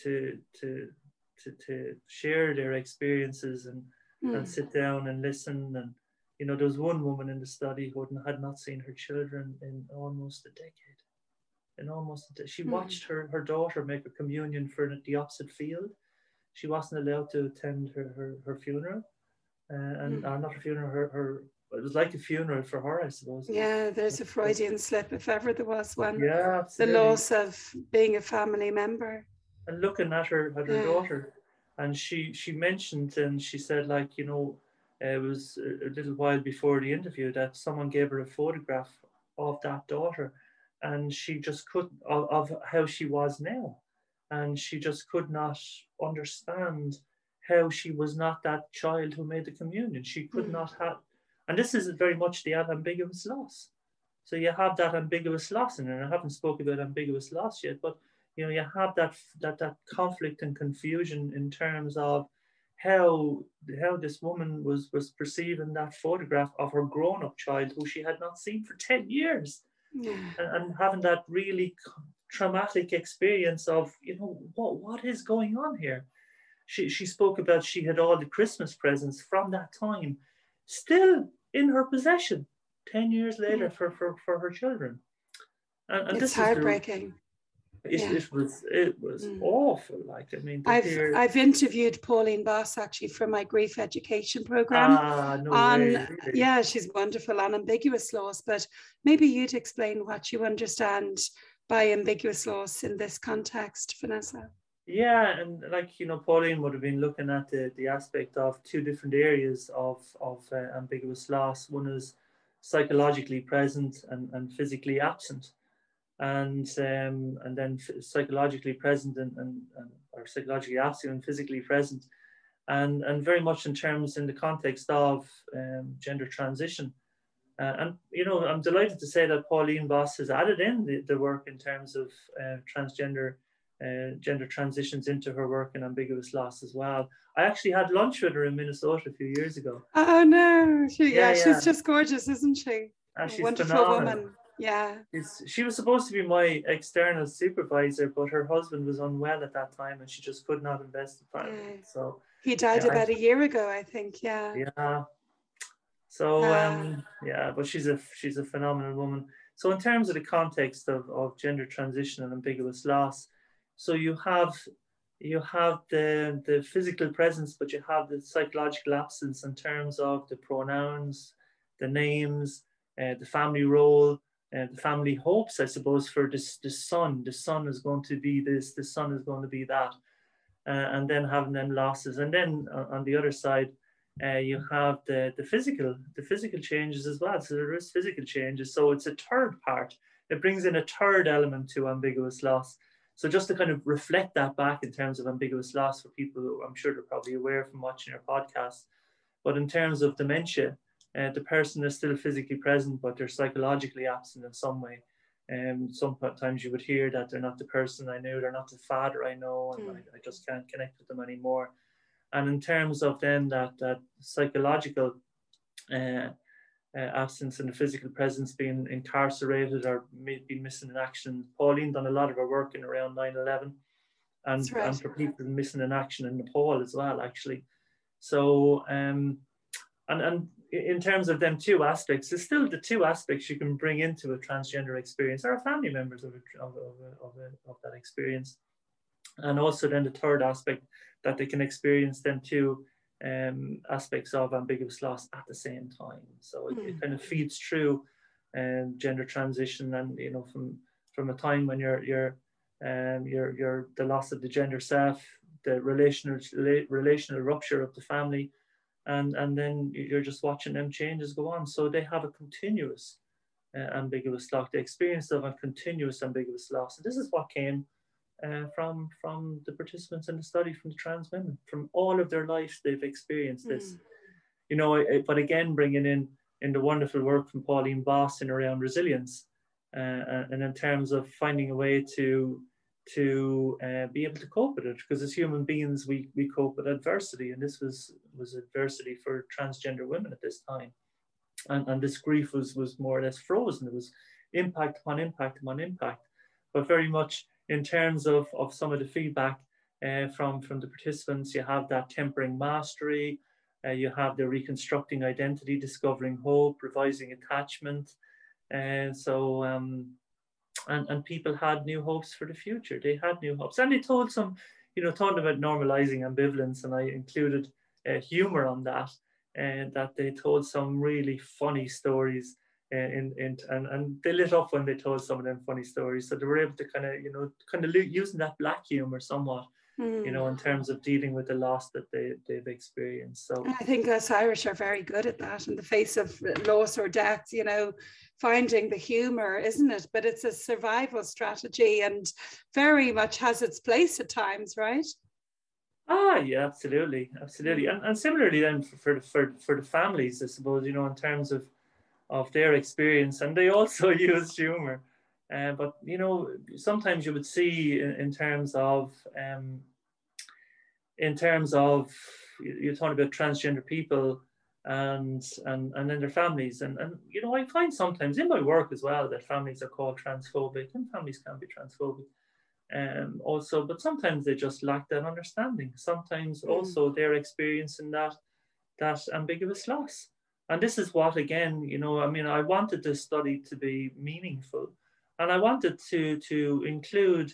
A: share their experiences and sit down and listen. And you know, there was one woman in the study who had not seen her children in almost a decade. She watched her daughter make a communion for the opposite field. She wasn't allowed to attend her funeral, not her funeral. It was like a funeral for her, I suppose.
C: Yeah, there's a Freudian slip if ever there was one.
A: Yeah, absolutely.
C: The loss of being a family member.
A: And looking at her daughter, And she mentioned, and she said, like, it was a little while before the interview that someone gave her a photograph of that daughter, and she just couldn't, of how she was now, and she just could not understand how she was not that child who made the communion. She could not have, and this is very much the ambiguous loss. So you have that ambiguous loss, and I haven't spoken about ambiguous loss yet, but you have that conflict and confusion in terms of how this woman was perceiving that photograph of her grown-up child who she had not seen for 10 years, and having that really traumatic experience of what is going on here. She spoke about she had all the Christmas presents from that time still in her possession 10 years later for her children. And
C: it's
A: this
C: heartbreaking.
A: It was awful. Like, I mean,
C: I've interviewed Pauline Boss actually for my grief education program.
A: No way, really?
C: Yeah, she's wonderful on ambiguous loss. But maybe you'd explain what you understand by ambiguous loss in this context, Vanessa.
A: Yeah, and like Pauline would have been looking at the aspect of two different areas of ambiguous loss. One is psychologically present and physically absent. And then psychologically present and or psychologically absent and physically present, and very much in the context of gender transition. And I'm delighted to say that Pauline Boss has added in the work in terms of transgender gender transitions into her work in ambiguous loss as well. I actually had lunch with her in Minnesota a few years ago.
C: Oh no, she's just gorgeous, isn't she?
A: She's
C: wonderful
A: phenomenal.
C: Woman. Yeah.
A: She was supposed to be my external supervisor, but her husband was unwell at that time and she just could not invest the time. So
C: he died about a year ago, I think. Yeah.
A: Yeah. So but she's a phenomenal woman. So in terms of the context of gender transition and ambiguous loss, so you have the physical presence, but you have the psychological absence in terms of the pronouns, the names, the family role, the family hopes, I suppose, for this son. The son is going to be this, the son is going to be that. And then having them losses. And then on the other side, you have the physical changes as well. So there is physical changes. So it's a third part. It brings in a third element to ambiguous loss. So just to kind of reflect that back in terms of ambiguous loss for people who I'm sure they're probably aware from watching your podcast. But in terms of dementia, the person is still physically present, but they're psychologically absent in some way. Sometimes you would hear that they're not the person I knew, they're not the father I know, and I just can't connect with them anymore. And in terms of then that psychological absence and the physical presence, being incarcerated or maybe missing in action. Pauline done a lot of her work in around 9/11 and for people missing in action in Nepal as well, actually. So, and in terms of them two aspects, there's still the two aspects you can bring into a transgender experience or family members of that experience. And also then the third aspect, that they can experience them two aspects of ambiguous loss at the same time. So it kind of feeds through gender transition, and from a time when you're the loss of the gender self, the relational rupture of the family, and then you're just watching them changes go on. So they have a continuous ambiguous loss. The experience of a continuous ambiguous loss. And this is what came from the participants in the study, from the trans women. From all of their lives, they've experienced this. But again, bringing in the wonderful work from Pauline Boss in around resilience, and in terms of finding a way to be able to cope with it, because as human beings we cope with adversity, and this was adversity for transgender women at this time, and this grief was more or less frozen. It was impact upon impact upon impact, but very much in terms of some of the feedback from the participants. You have that tempering mastery, you have the reconstructing identity, discovering hope, revising attachment, and so and people had new hopes for the future. They had new hopes, and they told some, talking about normalizing ambivalence, and I included humor on that, and that they told some really funny stories, and they lit up when they told some of them funny stories. So they were able to kind of using that black humor somewhat you know, in terms of dealing with the loss that they've experienced. So
C: I think us Irish are very good at that in the face of loss or death, you know, finding the humor, isn't it? But it's a survival strategy and very much has its place at times, right?
A: Yeah, absolutely, absolutely. And similarly then for the families, I suppose, you know, in terms of their experience, and they also use humor. But you know, sometimes you would see in terms of you're talking about transgender people and then their families, and you know, I find sometimes in my work as well that families are called transphobic, and families can be transphobic also, but sometimes they just lack that understanding. Sometimes also they're experiencing that ambiguous loss. And this is what, again, you know, I mean, I wanted this study to be meaningful, and I wanted to include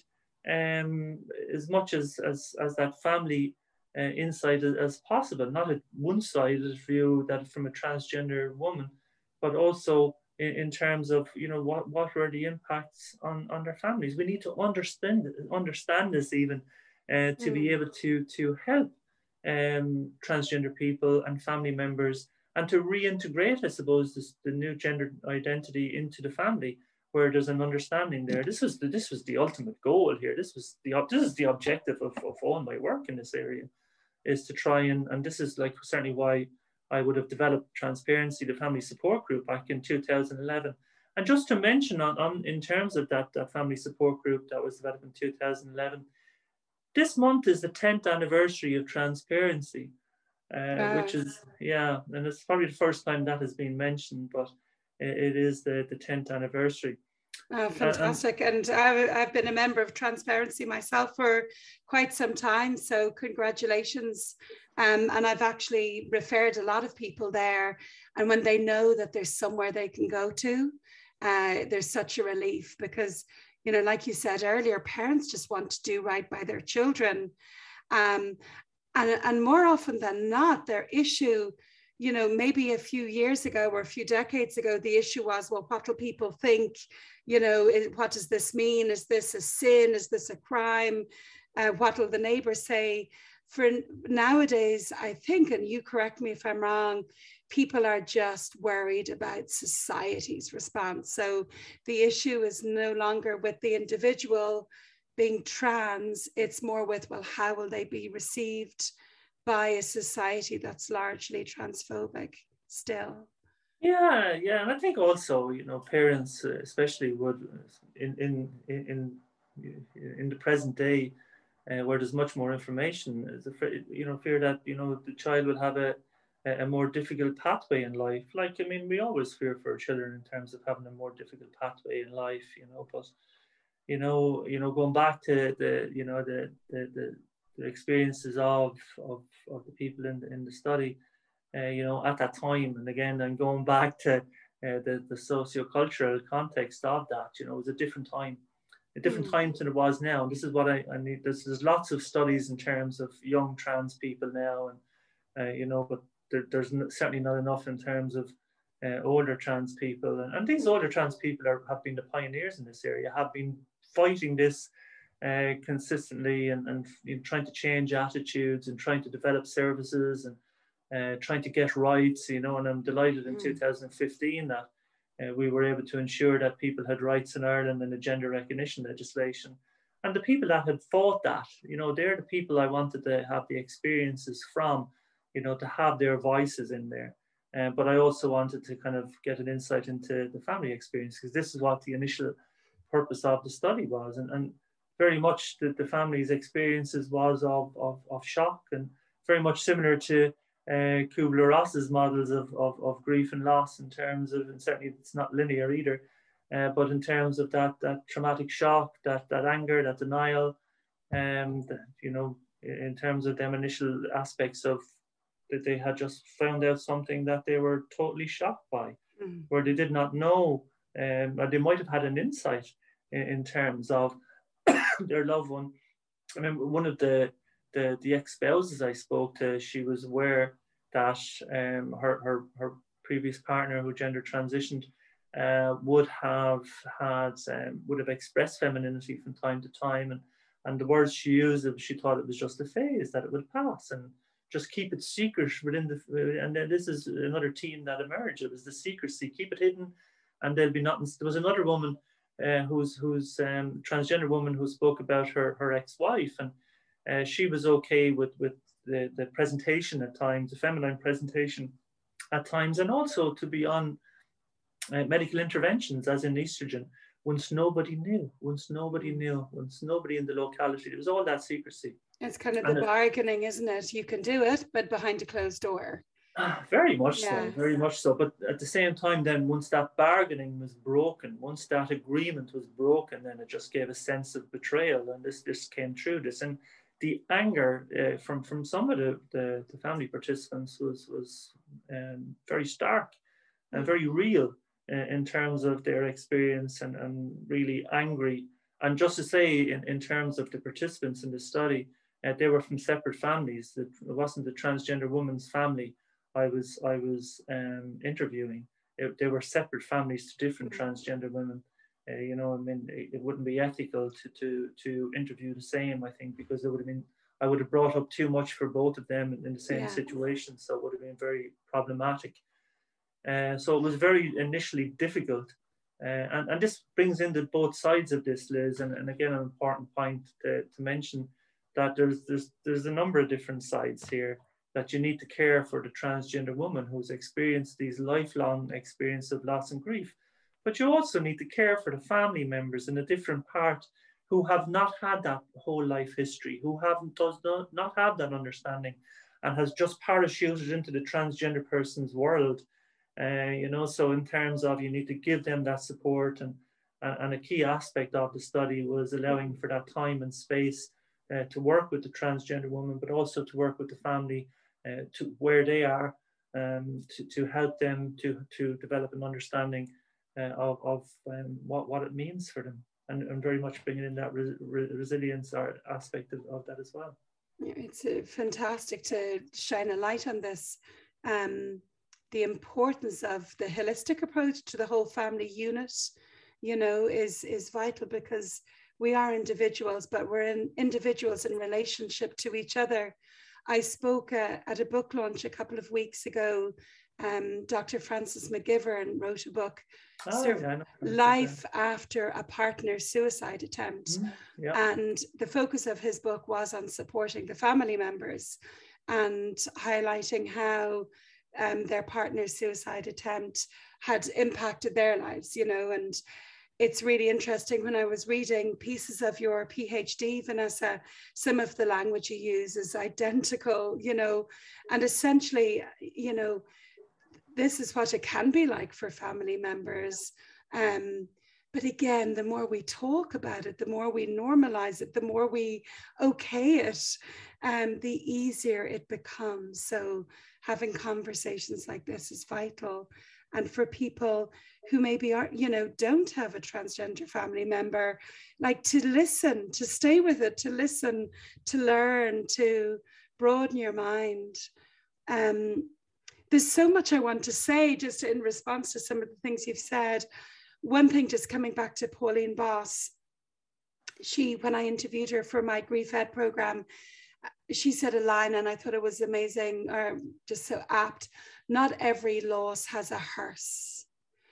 A: as much as that family insight as possible, not a one-sided view that from a transgender woman, but also in terms of, you know, what were the impacts on their families. We need to understand this even to be able to help transgender people and family members, and to reintegrate, I suppose, the new gender identity into the family, where there's an understanding there. This was the ultimate goal here. This is the objective of all my work in this area, is to try and this is like certainly why I would have developed Transparency, the family support group, back in 2011. And just to mention on in terms of that family support group that was developed in 2011, this month is the 10th anniversary of Transparency, which is, yeah, and it's probably the first time that has been mentioned, but it is the 10th anniversary.
C: Oh, fantastic. And I've been a member of Transparency myself for quite some time. So congratulations. And I've actually referred a lot of people there. And when they know that there's somewhere they can go to, there's such a relief, because, you know, like you said earlier, parents just want to do right by their children. And more often than not, their issue, you know, maybe a few years ago or a few decades ago, the issue was, well, what will people think? You know, what does this mean? Is this a sin? Is this a crime? What will the neighbors say? For nowadays, I think, and you correct me if I'm wrong, people are just worried about society's response. So the issue is no longer with the individual being trans, it's more with, well, how will they be received by a society that's largely transphobic still?
A: Yeah, yeah, and I think also, you know, parents especially would in the present day, where there's much more information, is you know, fear that, you know, the child will have a more difficult pathway in life. Like, I mean, we always fear for children in terms of having a more difficult pathway in life, you know, but going back to the experiences of the people in the study, you know, at that time, and again, I'm going back to the socio-cultural context of that. You know, it was a different time than it was now. And this is what I need. There's lots of studies in terms of young trans people now, and you know, but there's certainly not enough in terms of older trans people. And these older trans people have been the pioneers in this area, have been fighting this consistently, and trying to change attitudes and trying to develop services and trying to get rights, you know. And I'm delighted in 2015 that we were able to ensure that people had rights in Ireland in the gender recognition legislation. And the people that had fought that, you know, they're the people I wanted to have the experiences from, you know, to have their voices in there. But I also wanted to kind of get an insight into the family experience, because this is what the initial purpose of the study was. And very much the family's experiences was of shock, and very much similar to Kubler-Ross's models of grief and loss, in terms of, and certainly it's not linear either, but in terms of that traumatic shock, that anger, that denial, you know, in terms of them initial aspects of that they had just found out something that they were totally shocked by, where they did not know, or they might have had an insight in terms of their loved one. I remember one of the ex-spouses I spoke to, she was aware that her previous partner, who gender transitioned, would have expressed femininity from time to time, and And the words she used, she thought it was just a phase, that it would pass, and just keep it secret within the. And then this is another theme that emerged. It was the secrecy, keep it hidden, and there'll be nothing. There was another woman who's transgender woman who spoke about her ex-wife, and she was okay with the presentation at times, the feminine presentation at times, and also to be on medical interventions as in estrogen once nobody knew, once nobody in the locality. There was all that secrecy.
C: It's kind of the bargaining, isn't it? You can do it, but behind a closed door.
A: Very much so, very much so. But at the same time, then once that bargaining was broken, once that agreement was broken, then it just gave a sense of betrayal, and this came through this, and the anger from some of the family participants was very stark and very real in terms of their experience, and really angry. And just to say, in terms of the participants in the study, they were from separate families. It wasn't the transgender woman's family I was interviewing. They were separate families to different transgender women. You know, I mean, it wouldn't be ethical to interview the same, I think, because I would have brought up too much for both of them in the same situation, so it would have been very problematic. So it was very initially difficult. And this brings into both sides of this, Liz, and again, an important point to mention, that there's a number of different sides here, that you need to care for the transgender woman who's experienced these lifelong experience of loss and grief. But you also need to care for the family members in a different part who have not had that whole life history, who does not have that understanding, and has just parachuted into the transgender person's world. You know, so in terms of, you need to give them that support, and a key aspect of the study was allowing for that time and space to work with the transgender woman, but also to work with the family to where they are, to help them to develop an understanding of what it means for them, and very much bringing in that resilience aspect of that as well.
C: It's fantastic to shine a light on this. The importance of the holistic approach to the whole family unit, you know, is vital, because we are individuals, but we're individuals in relationship to each other. I spoke at a book launch a couple of weeks ago. Dr. Frances McGivern wrote a book, Life After a Partner's Suicide Attempt. And the focus of his book was on supporting the family members and highlighting how their partner's suicide attempt had impacted their lives, you know. And it's really interesting, when I was reading pieces of your PhD, Vanessa, some of the language you use is identical, you know, and essentially, you know, this is what it can be like for family members. But again, the more we talk about it, the more we normalize it, the more we okay it, the easier it becomes. So having conversations like this is vital. And for people who maybe aren't, you know, don't have a transgender family member, like, to listen, to stay with it, to listen, to learn, to broaden your mind. There's so much I want to say just in response to some of the things you've said. One thing, just coming back to Pauline Boss, when I interviewed her for my Grief Ed program, she said a line, and I thought it was amazing, or just so apt: not every loss has a hearse.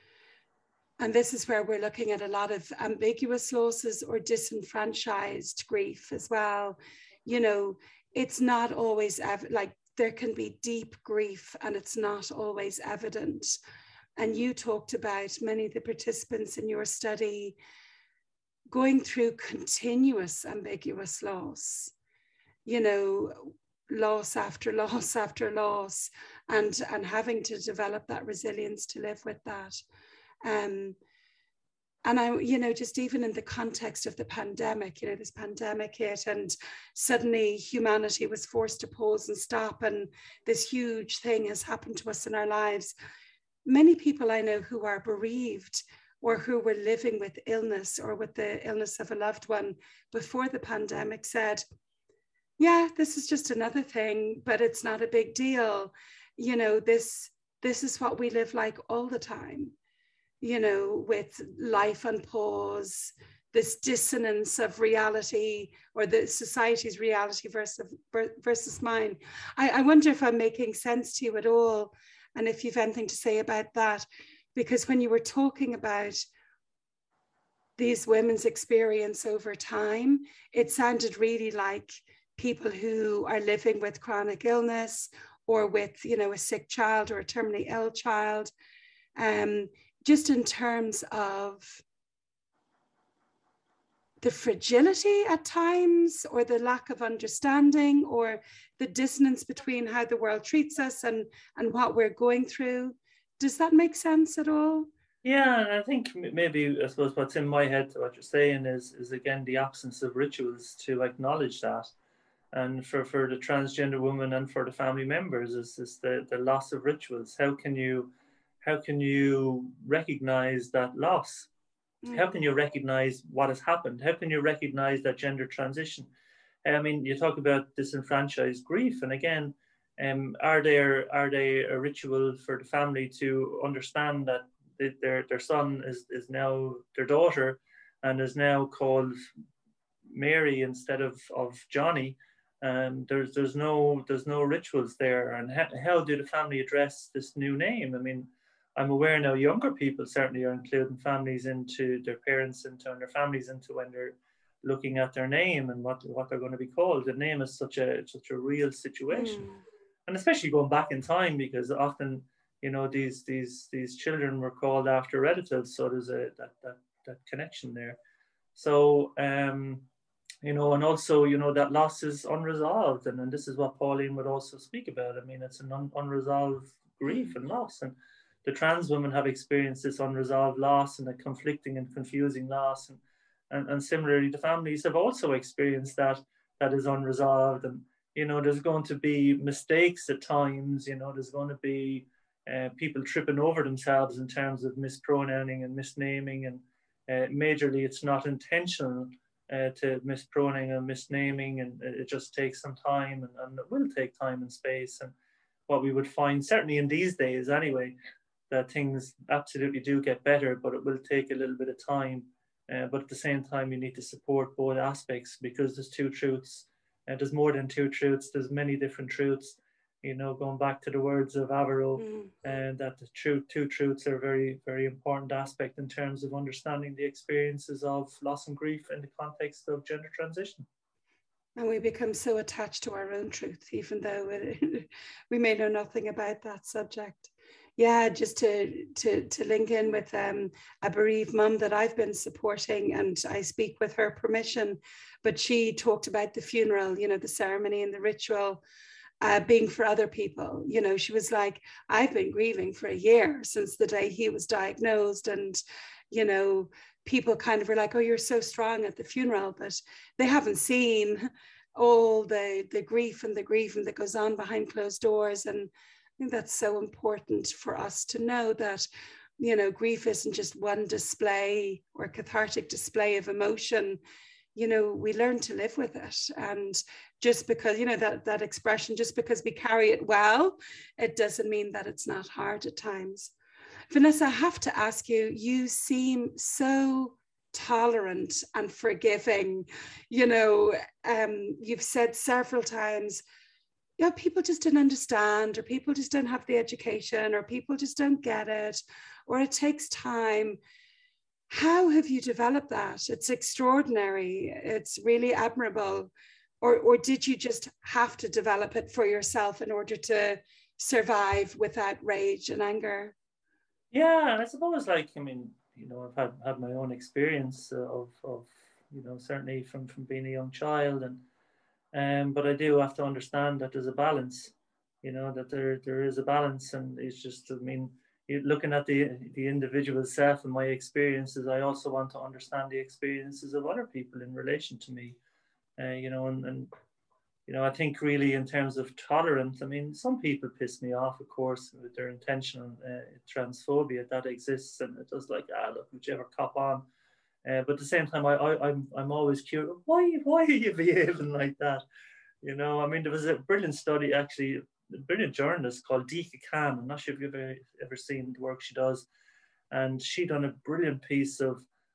C: And this is where we're looking at a lot of ambiguous losses or disenfranchised grief as well. You know, it's not always like, there can be deep grief and it's not always evident. And you talked about many of the participants in your study going through continuous ambiguous loss, you know, loss after loss after loss, and having to develop that resilience to live with that. And I, you know, just even in the context of the pandemic, you know, this pandemic hit and suddenly humanity was forced to pause and stop, and this huge thing has happened to us in our lives. Many people I know who are bereaved, or who were living with illness or with the illness of a loved one before the pandemic, said, yeah, this is just another thing, but it's not a big deal. You know, this is what we live like all the time, you know, with life on pause, this dissonance of reality, or the society's reality versus mine. I wonder if I'm making sense to you at all, and if you've anything to say about that, because when you were talking about these women's experience over time, it sounded really like people who are living with chronic illness, or with, you know, a sick child or a terminally ill child, just in terms of the fragility at times, or the lack of understanding, or the dissonance between how the world treats us and what we're going through. Does that make sense at all?
A: Yeah, and I think maybe, I suppose, what's in my head, what you're saying is again the absence of rituals to acknowledge that. And for the transgender woman and for the family members is the loss of rituals. How can you recognize that loss? How can you recognize what has happened? How can you recognize that gender transition? I mean, you talk about disenfranchised grief, and again, are they a ritual for the family to understand that their son is now their daughter, and is now called Mary instead of Johnny? There's no rituals there, and how do the family address this new name? I mean, I'm aware now younger people certainly are including families into their parents into and their families into when they're looking at their name and what they're going to be called. The name is such a real situation, and especially going back in time, because often, you know, these children were called after relatives, so there's that connection there. So you know, and also, you know, that loss is unresolved, and this is what Pauline would also speak about. I mean, it's an unresolved grief and loss, and the trans women have experienced this unresolved loss and a conflicting and confusing loss, and similarly, the families have also experienced that is unresolved, and you know, there's going to be mistakes at times. You know, there's going to be people tripping over themselves in terms of mispronouncing and misnaming, and majorly, it's not intentional. To mispronouncing and misnaming, and it just takes some time, and it will take time and space. And what we would find, certainly in these days anyway, that things absolutely do get better, but it will take a little bit of time. But at the same time, you need to support both aspects, because there's two truths, and there's more than two truths. There's many different truths. You know, going back to the words of Avero, and that the two truths are a very, very important aspect in terms of understanding the experiences of loss and grief in the context of gender transition.
C: And we become so attached to our own truth, even though we may know nothing about that subject. Yeah, just to link in with a bereaved mum that I've been supporting, and I speak with her permission, but she talked about the funeral, you know, the ceremony and the ritual being for other people. You know, she was like, I've been grieving for a year since the day he was diagnosed, and, you know, people kind of were like, oh, you're so strong at the funeral, but they haven't seen all the grief and the grieving that goes on behind closed doors. And I think that's so important for us to know that, you know, grief isn't just one display or cathartic display of emotion. You know, we learn to live with it. And just because, you know, that expression, just because we carry it well, it doesn't mean that it's not hard at times. Vanessa, I have to ask you, you seem so tolerant and forgiving. You know, you've said several times, you know, people just don't understand, or people just don't have the education, or people just don't get it, or it takes time. How have you developed that? It's extraordinary. It's really admirable. Or did you just have to develop it for yourself in order to survive without rage and anger?
A: Yeah, and I suppose, like, I mean, you know, I've had my own experience of you know, certainly from being a young child, and but I do have to understand that there's a balance. You know, that there is a balance, and it's just, I mean, looking at the individual self and my experiences, I also want to understand the experiences of other people in relation to me. You know, and you know, I think really in terms of tolerance, I mean, some people piss me off, of course, with their intentional transphobia that exists, and it does, like, look, whichever cop on. But at the same time, I'm always curious, why are you behaving like that? You know, I mean, there was a brilliant study, actually, a brilliant journalist called Deeqa Khan. I'm not sure if you've ever seen the work she does, and she done a brilliant piece of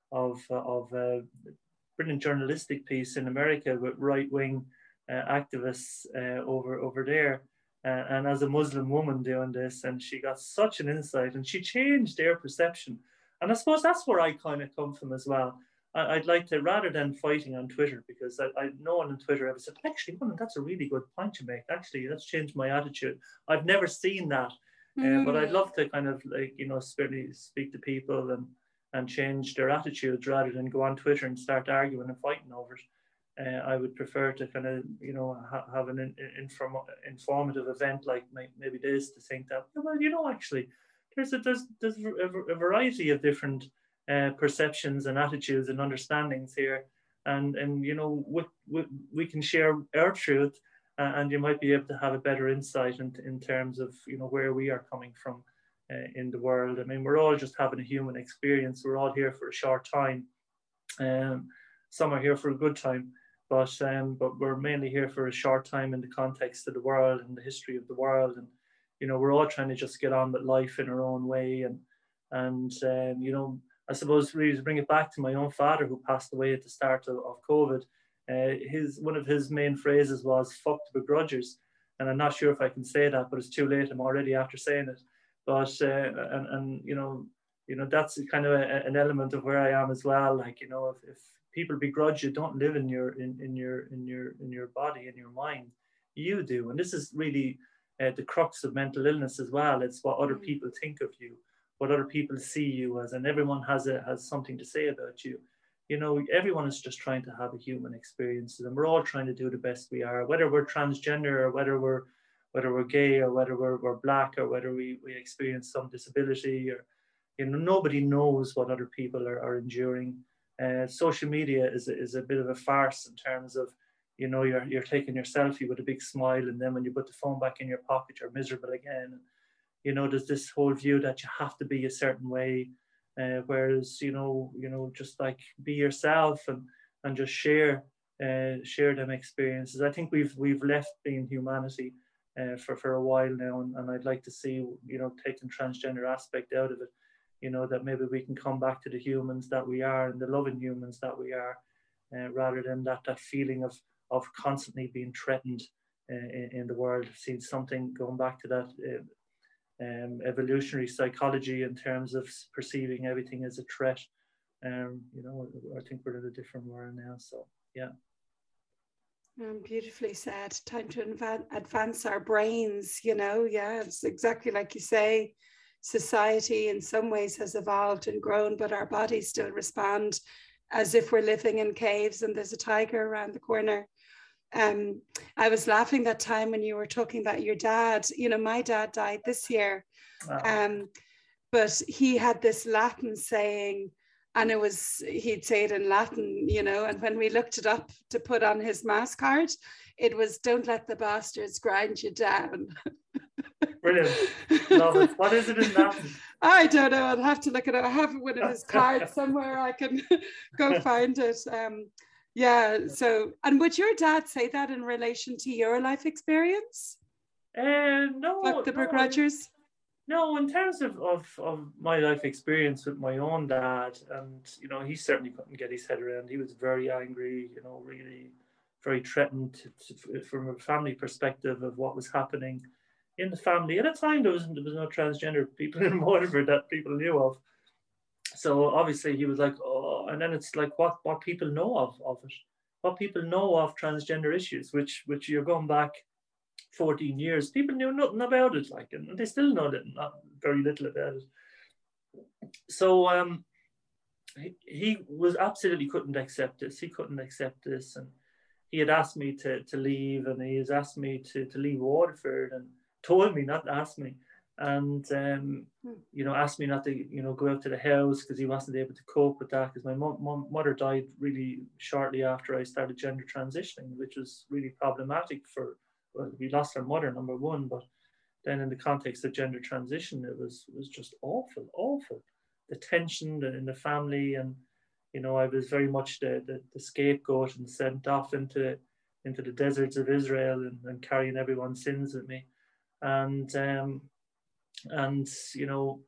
A: a brilliant journalistic piece in America with right-wing activists over there. And as a Muslim woman doing this, and she got such an insight, and she changed their perception. And I suppose that's where I kind of come from as well. I'd like to, rather than fighting on Twitter, because no one on Twitter ever said, actually, woman, that's a really good point you make. Actually, that's changed my attitude. I've never seen that. But I'd love to kind of speak to people and change their attitudes rather than go on Twitter and start arguing and fighting over it. I would prefer to kind of, have an informative event like maybe this, to think that, well, actually, there's a variety of different perceptions and attitudes and understandings here, and we can share our truth, and you might be able to have a better insight in terms of where we are coming from in the world. I mean, we're all just having a human experience. We're all here for a short time. Some are here for a good time. But we're mainly here for a short time in the context of the world and the history of the world, and we're all trying to just get on with life in our own way. And I suppose really to bring it back to my own father, who passed away at the start of COVID, one of his main phrases was "fuck the begrudgers," and I'm not sure if I can say that, but it's too late. I'm already after saying it. But that's kind of an element of where I am as well. Like if people begrudge you, don't live in your body, in your mind. You do, and this is really the crux of mental illness as well. It's what other people think of you, what other people see you as, and everyone has something to say about you. Everyone is just trying to have a human experience, and we're all trying to do the best we are, whether we're transgender or whether we're gay or whether we're black or whether we experience some disability, or nobody knows what other people are enduring. Social media is a bit of a farce in terms of, you're taking your selfie with a big smile, and then when you put the phone back in your pocket, you're miserable again. There's this whole view that you have to be a certain way, whereas just like be yourself and just share them experiences. I think we've left being humanity for a while now, and I'd like to see taking transgender aspect out of it. That maybe we can come back to the humans that we are and the loving humans that we are, rather than that feeling of constantly being threatened in the world. I've seen something going back to that evolutionary psychology in terms of perceiving everything as a threat. I think we're in a different world now. So, yeah.
C: Beautifully said. Time to advance our brains, Yeah, it's exactly like you say. Society in some ways has evolved and grown, but our bodies still respond as if we're living in caves and there's a tiger around the corner. I was laughing that time when you were talking about your dad. My dad died this year, but he had this Latin saying, and he'd say it in Latin, and when we looked it up to put on his mass card, it was, "Don't let the bastards grind you down."
A: Brilliant. Love it. What is it in Latin?
C: I don't know. I'll have to look it up. I have one of his cards somewhere. I can go find it. Yeah. So, and would your dad say that in relation to your life experience?
A: No.
C: Like the begrudgers?
A: No, in terms of my life experience with my own dad, and he certainly couldn't get his head around. He was very angry, really very threatened from a family perspective of what was happening in the family. At the time, there was no transgender people in Waterford that people knew of. So obviously he was like, oh, and then it's like what people know of it, what people know of transgender issues, which you're going back 14 years, people knew nothing about it, like, and they still know not very little about it. So he was absolutely couldn't accept this. He couldn't accept this, and he had asked me to leave, and he has asked me to leave Waterford, and told me not to ask me, and asked me not to go out to the house because he wasn't able to cope with that, because my mother died really shortly after I started gender transitioning, which was really problematic we lost our mother, number one, but then in the context of gender transition, it was just awful. The tension in the family, and I was very much the scapegoat and sent off into the deserts of Israel and carrying everyone's sins with me. And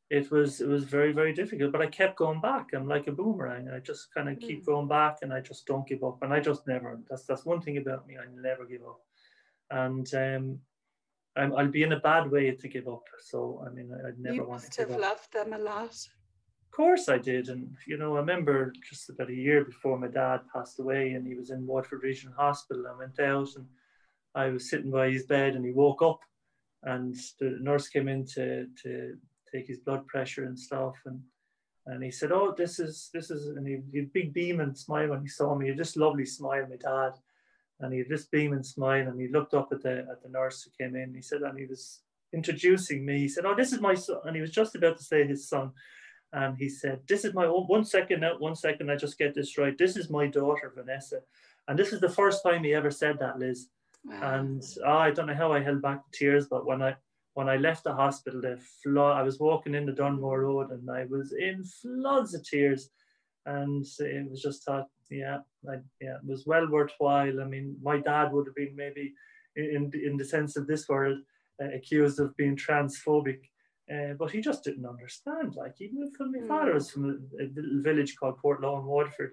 A: it was very, very difficult, but I kept going back. I'm like a boomerang. I just kind of keep going back, and I just don't give up. And I just never. That's one thing about me. I never give up. And I'll be in a bad way to give up. So I mean, I'd never
C: You
A: want to
C: must
A: give
C: have
A: up.
C: loved them a lot.
A: Of course I did. And I remember just about a year before my dad passed away, and he was in Waterford Regional Hospital. I went out, and I was sitting by his bed, and he woke up, and the nurse came in to take his blood pressure and stuff, and he said, "Oh, this is," and he had a big beam and smile when he saw me. He had this lovely smile, my dad, and he had this beam and smile, and he looked up at the nurse who came in. He said, and he was introducing me. He said, "Oh, this is my son," and he was just about to say his son, and he said, "This is my 1 second now, 1 second. I just get this right. This is my daughter, Vanessa," and this is the first time he ever said that, Liz.
C: Wow.
A: And I don't know how I held back the tears, but when I left the hospital, I was walking in the Dunmore Road, and I was in floods of tears, and it was just thought, it was well worthwhile. I mean, my dad would have been maybe, in the sense of this world, accused of being transphobic, but he just didn't understand. Like, even from my father was from a little village called Portlawn, Waterford.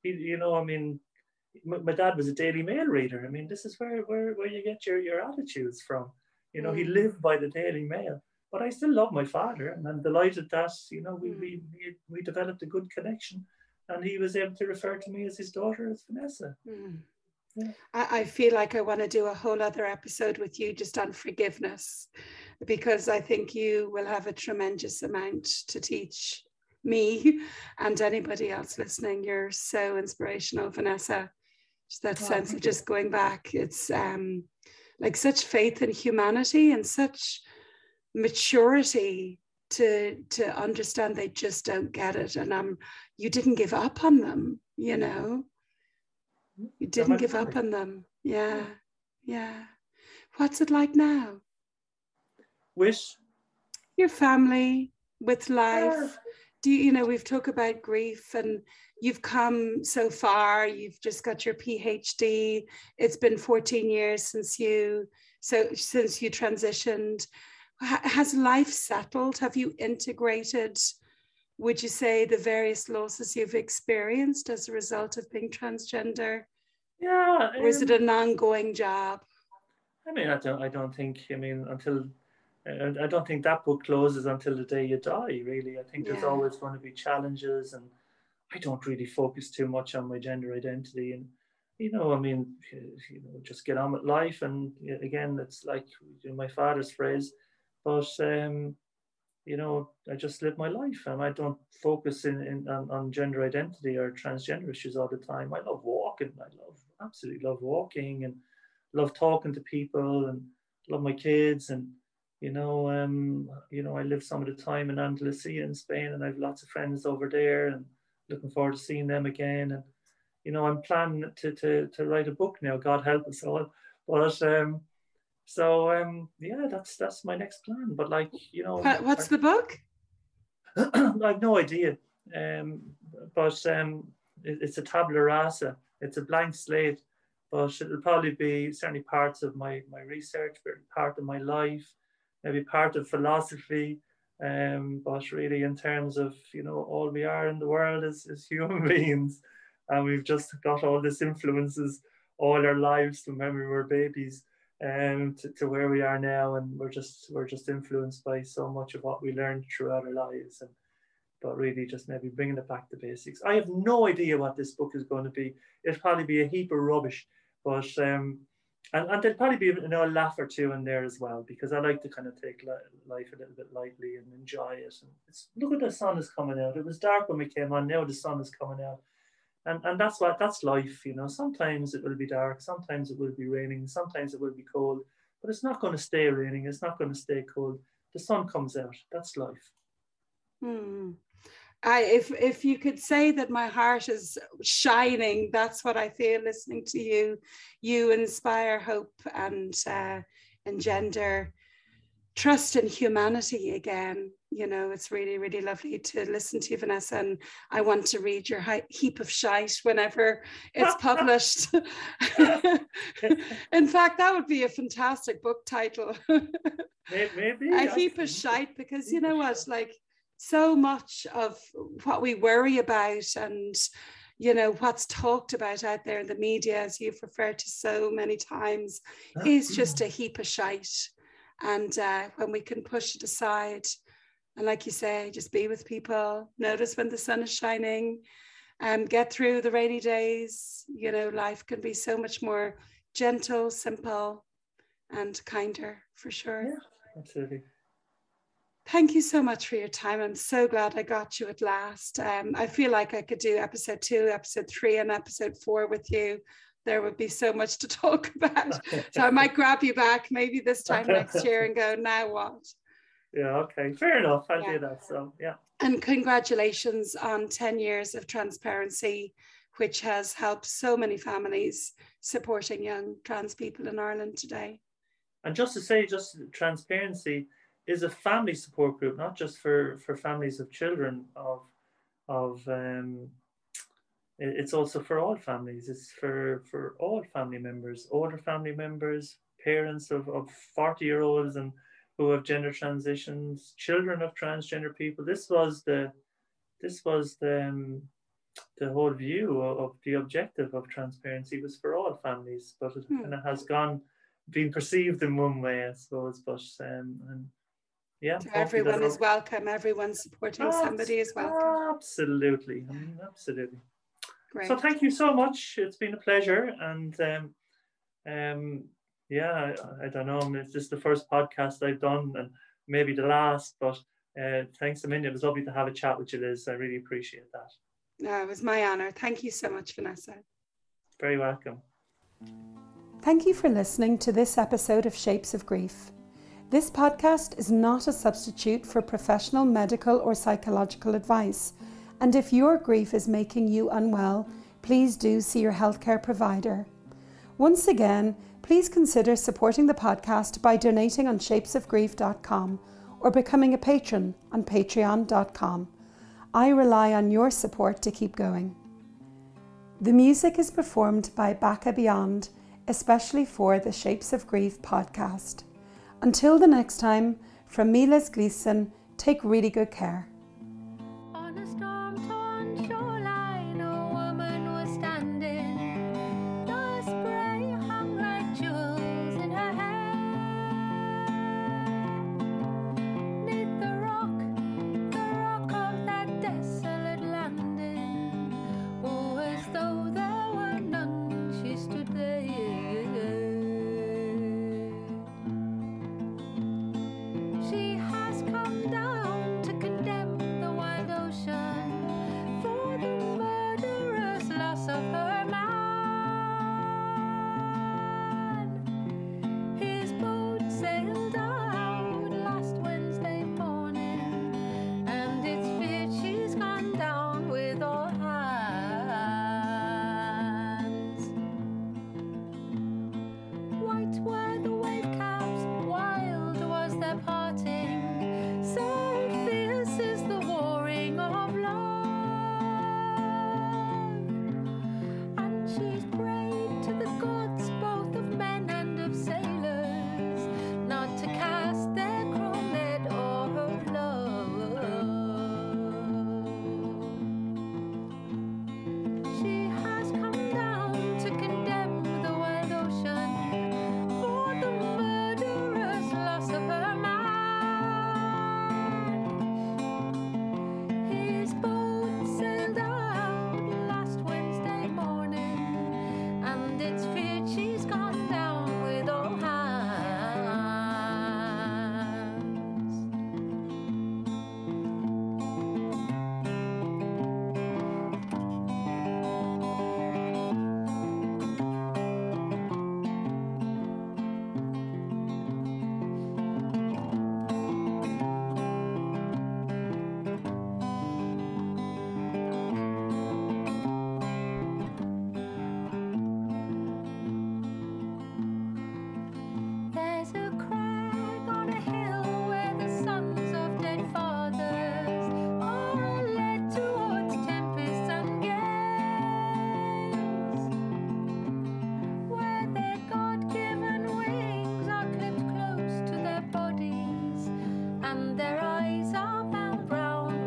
A: My dad was a Daily Mail reader. I mean, this is where you get your attitudes from. He lived by the Daily Mail. But I still love my father, and I'm delighted that we developed a good connection, and he was able to refer to me as his daughter, as Vanessa.
C: Yeah. I feel like I want to do a whole other episode with you just on forgiveness, because I think you will have a tremendous amount to teach me and anybody else listening. You're so inspirational, Vanessa. That sense of just going back. It's like such faith in humanity and such maturity to understand they just don't get it. And you didn't give up on them, You didn't give up on them. Yeah. What's it like now?
A: With
C: your family, with life? Do we've talked about grief, and you've come so far. You've just got your PhD. It's been 14 years since you transitioned. Has life settled? Have you integrated, would you say, the various losses you've experienced as a result of being transgender?
A: Yeah.
C: Or is it an ongoing job?
A: I mean, I don't think. I mean, I don't think that book closes until the day you die, really. I think there's always going to be challenges, and I don't really focus too much on my gender identity. And, just get on with life. And again, it's like my father's phrase, but, I just live my life, and I don't focus on gender identity or transgender issues all the time. I love walking. Absolutely love walking, and love talking to people, and love my kids. And I live some of the time in Andalusia in Spain, and I have lots of friends over there, and looking forward to seeing them again. And I'm planning to write a book now. God help us all. But that's my next plan. But
C: what's the book?
A: I have no idea. But it's a tabula rasa. It's a blank slate. But it'll probably be certainly parts of my research, part of my life, maybe part of philosophy, but really in terms of, all we are in the world is human beings, and we've just got all these influences all our lives from when we were babies to where we are now, and we're just influenced by so much of what we learned throughout our lives, but really just maybe bringing it back to basics. I have no idea what this book is going to be. It'll probably be a heap of rubbish, but and there'll probably be a laugh or two in there as well, because I like to kind of take life a little bit lightly and enjoy it. And look at the sun is coming out. It was dark when we came on. Now the sun is coming out, and that's life. Sometimes it will be dark. Sometimes it will be raining. Sometimes it will be cold. But it's not going to stay raining. It's not going to stay cold. The sun comes out. That's life.
C: If you could say that my heart is shining, that's what I feel listening to you. You inspire hope and engender trust in humanity again. It's really, really lovely to listen to you, Vanessa, and I want to read your heap of shite whenever it's published. In fact, that would be a fantastic book title.
A: Maybe
C: a heap of shite, because you know what, like, so much of what we worry about and, you know, what's talked about out there in the media, as you've referred to so many times, is just a heap of shite. And when we can push it aside, and like you say, just be with people, notice when the sun is shining, and get through the rainy days, you know, life can be so much more gentle, simple, and kinder, for sure.
A: Yeah, absolutely.
C: Thank you so much for your time. I'm so glad I got you at last. I feel like I could do episode 2, episode 3, and episode 4 with you. There would be so much to talk about. So I might grab you back maybe this time next year and go, now what?
A: Yeah, okay, fair enough. I'll do that. So, yeah.
C: And congratulations on 10 years of transparency, which has helped so many families supporting young trans people in Ireland today.
A: And just to say, just transparency is a family support group, not just for families of children it's also for all families. It's for all family members, older family members, parents of 40-year-olds and who have gender transitions, children of transgender people. This was the whole view of the objective of transparency was for all families, but it kind of has been perceived in one way, I suppose. But and yeah,
C: so everyone is welcome. Everyone supporting somebody is welcome.
A: Absolutely, I mean, absolutely.
C: Great.
A: So thank you so much. It's been a pleasure, and yeah, I don't know. It's just the first podcast I've done, and maybe the last. But thanks a million. It was lovely to have a chat with you, Liz. I really appreciate that.
C: No, it was my honor. Thank you so much, Vanessa.
A: Very welcome.
C: Thank you for listening to this episode of Shapes of Grief. This podcast is not a substitute for professional medical or psychological advice. And if your grief is making you unwell, please do see your healthcare provider. Once again, please consider supporting the podcast by donating on shapesofgrief.com or becoming a patron on patreon.com. I rely on your support to keep going. The music is performed by Baka Beyond, especially for the Shapes of Grief podcast. Until the next time, from me, Liz Gleeson, take really good care.
B: On a storm-torn shoreline, a woman was standing. The spray hung like jewels in her hair. 'Neath the rock of that desolate landing. Oh, as though there were none, she stood there. She has come down to condemn the wild ocean for the murderous loss of her man. His boat sailed out last Wednesday morning, and it's feared she's gone down with all hands. White were the wave caps, wild was their parting. So fierce is the warring of love. And she's prayed to the gods, both of men and of sailors, not to cast their cruel net o'er her love. She has come down to condemn the wild ocean for the murderous loss of her man. His boat sailed out last Wednesday morning, and it's feared she's gone down with all hands. There's a crag on a hill where the sons of dead fathers are led towards tempests and gales, where their God-given wings are clipped close to their bodies, and their eyes are bound round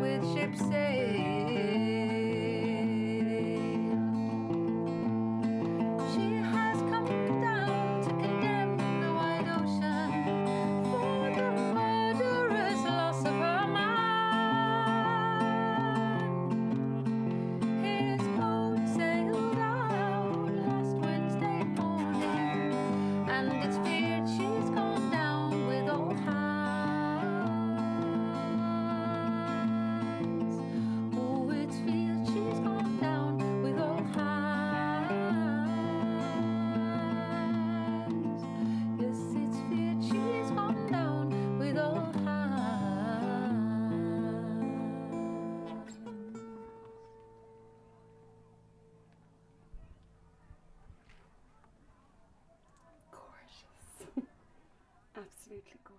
C: absolutely gorgeous.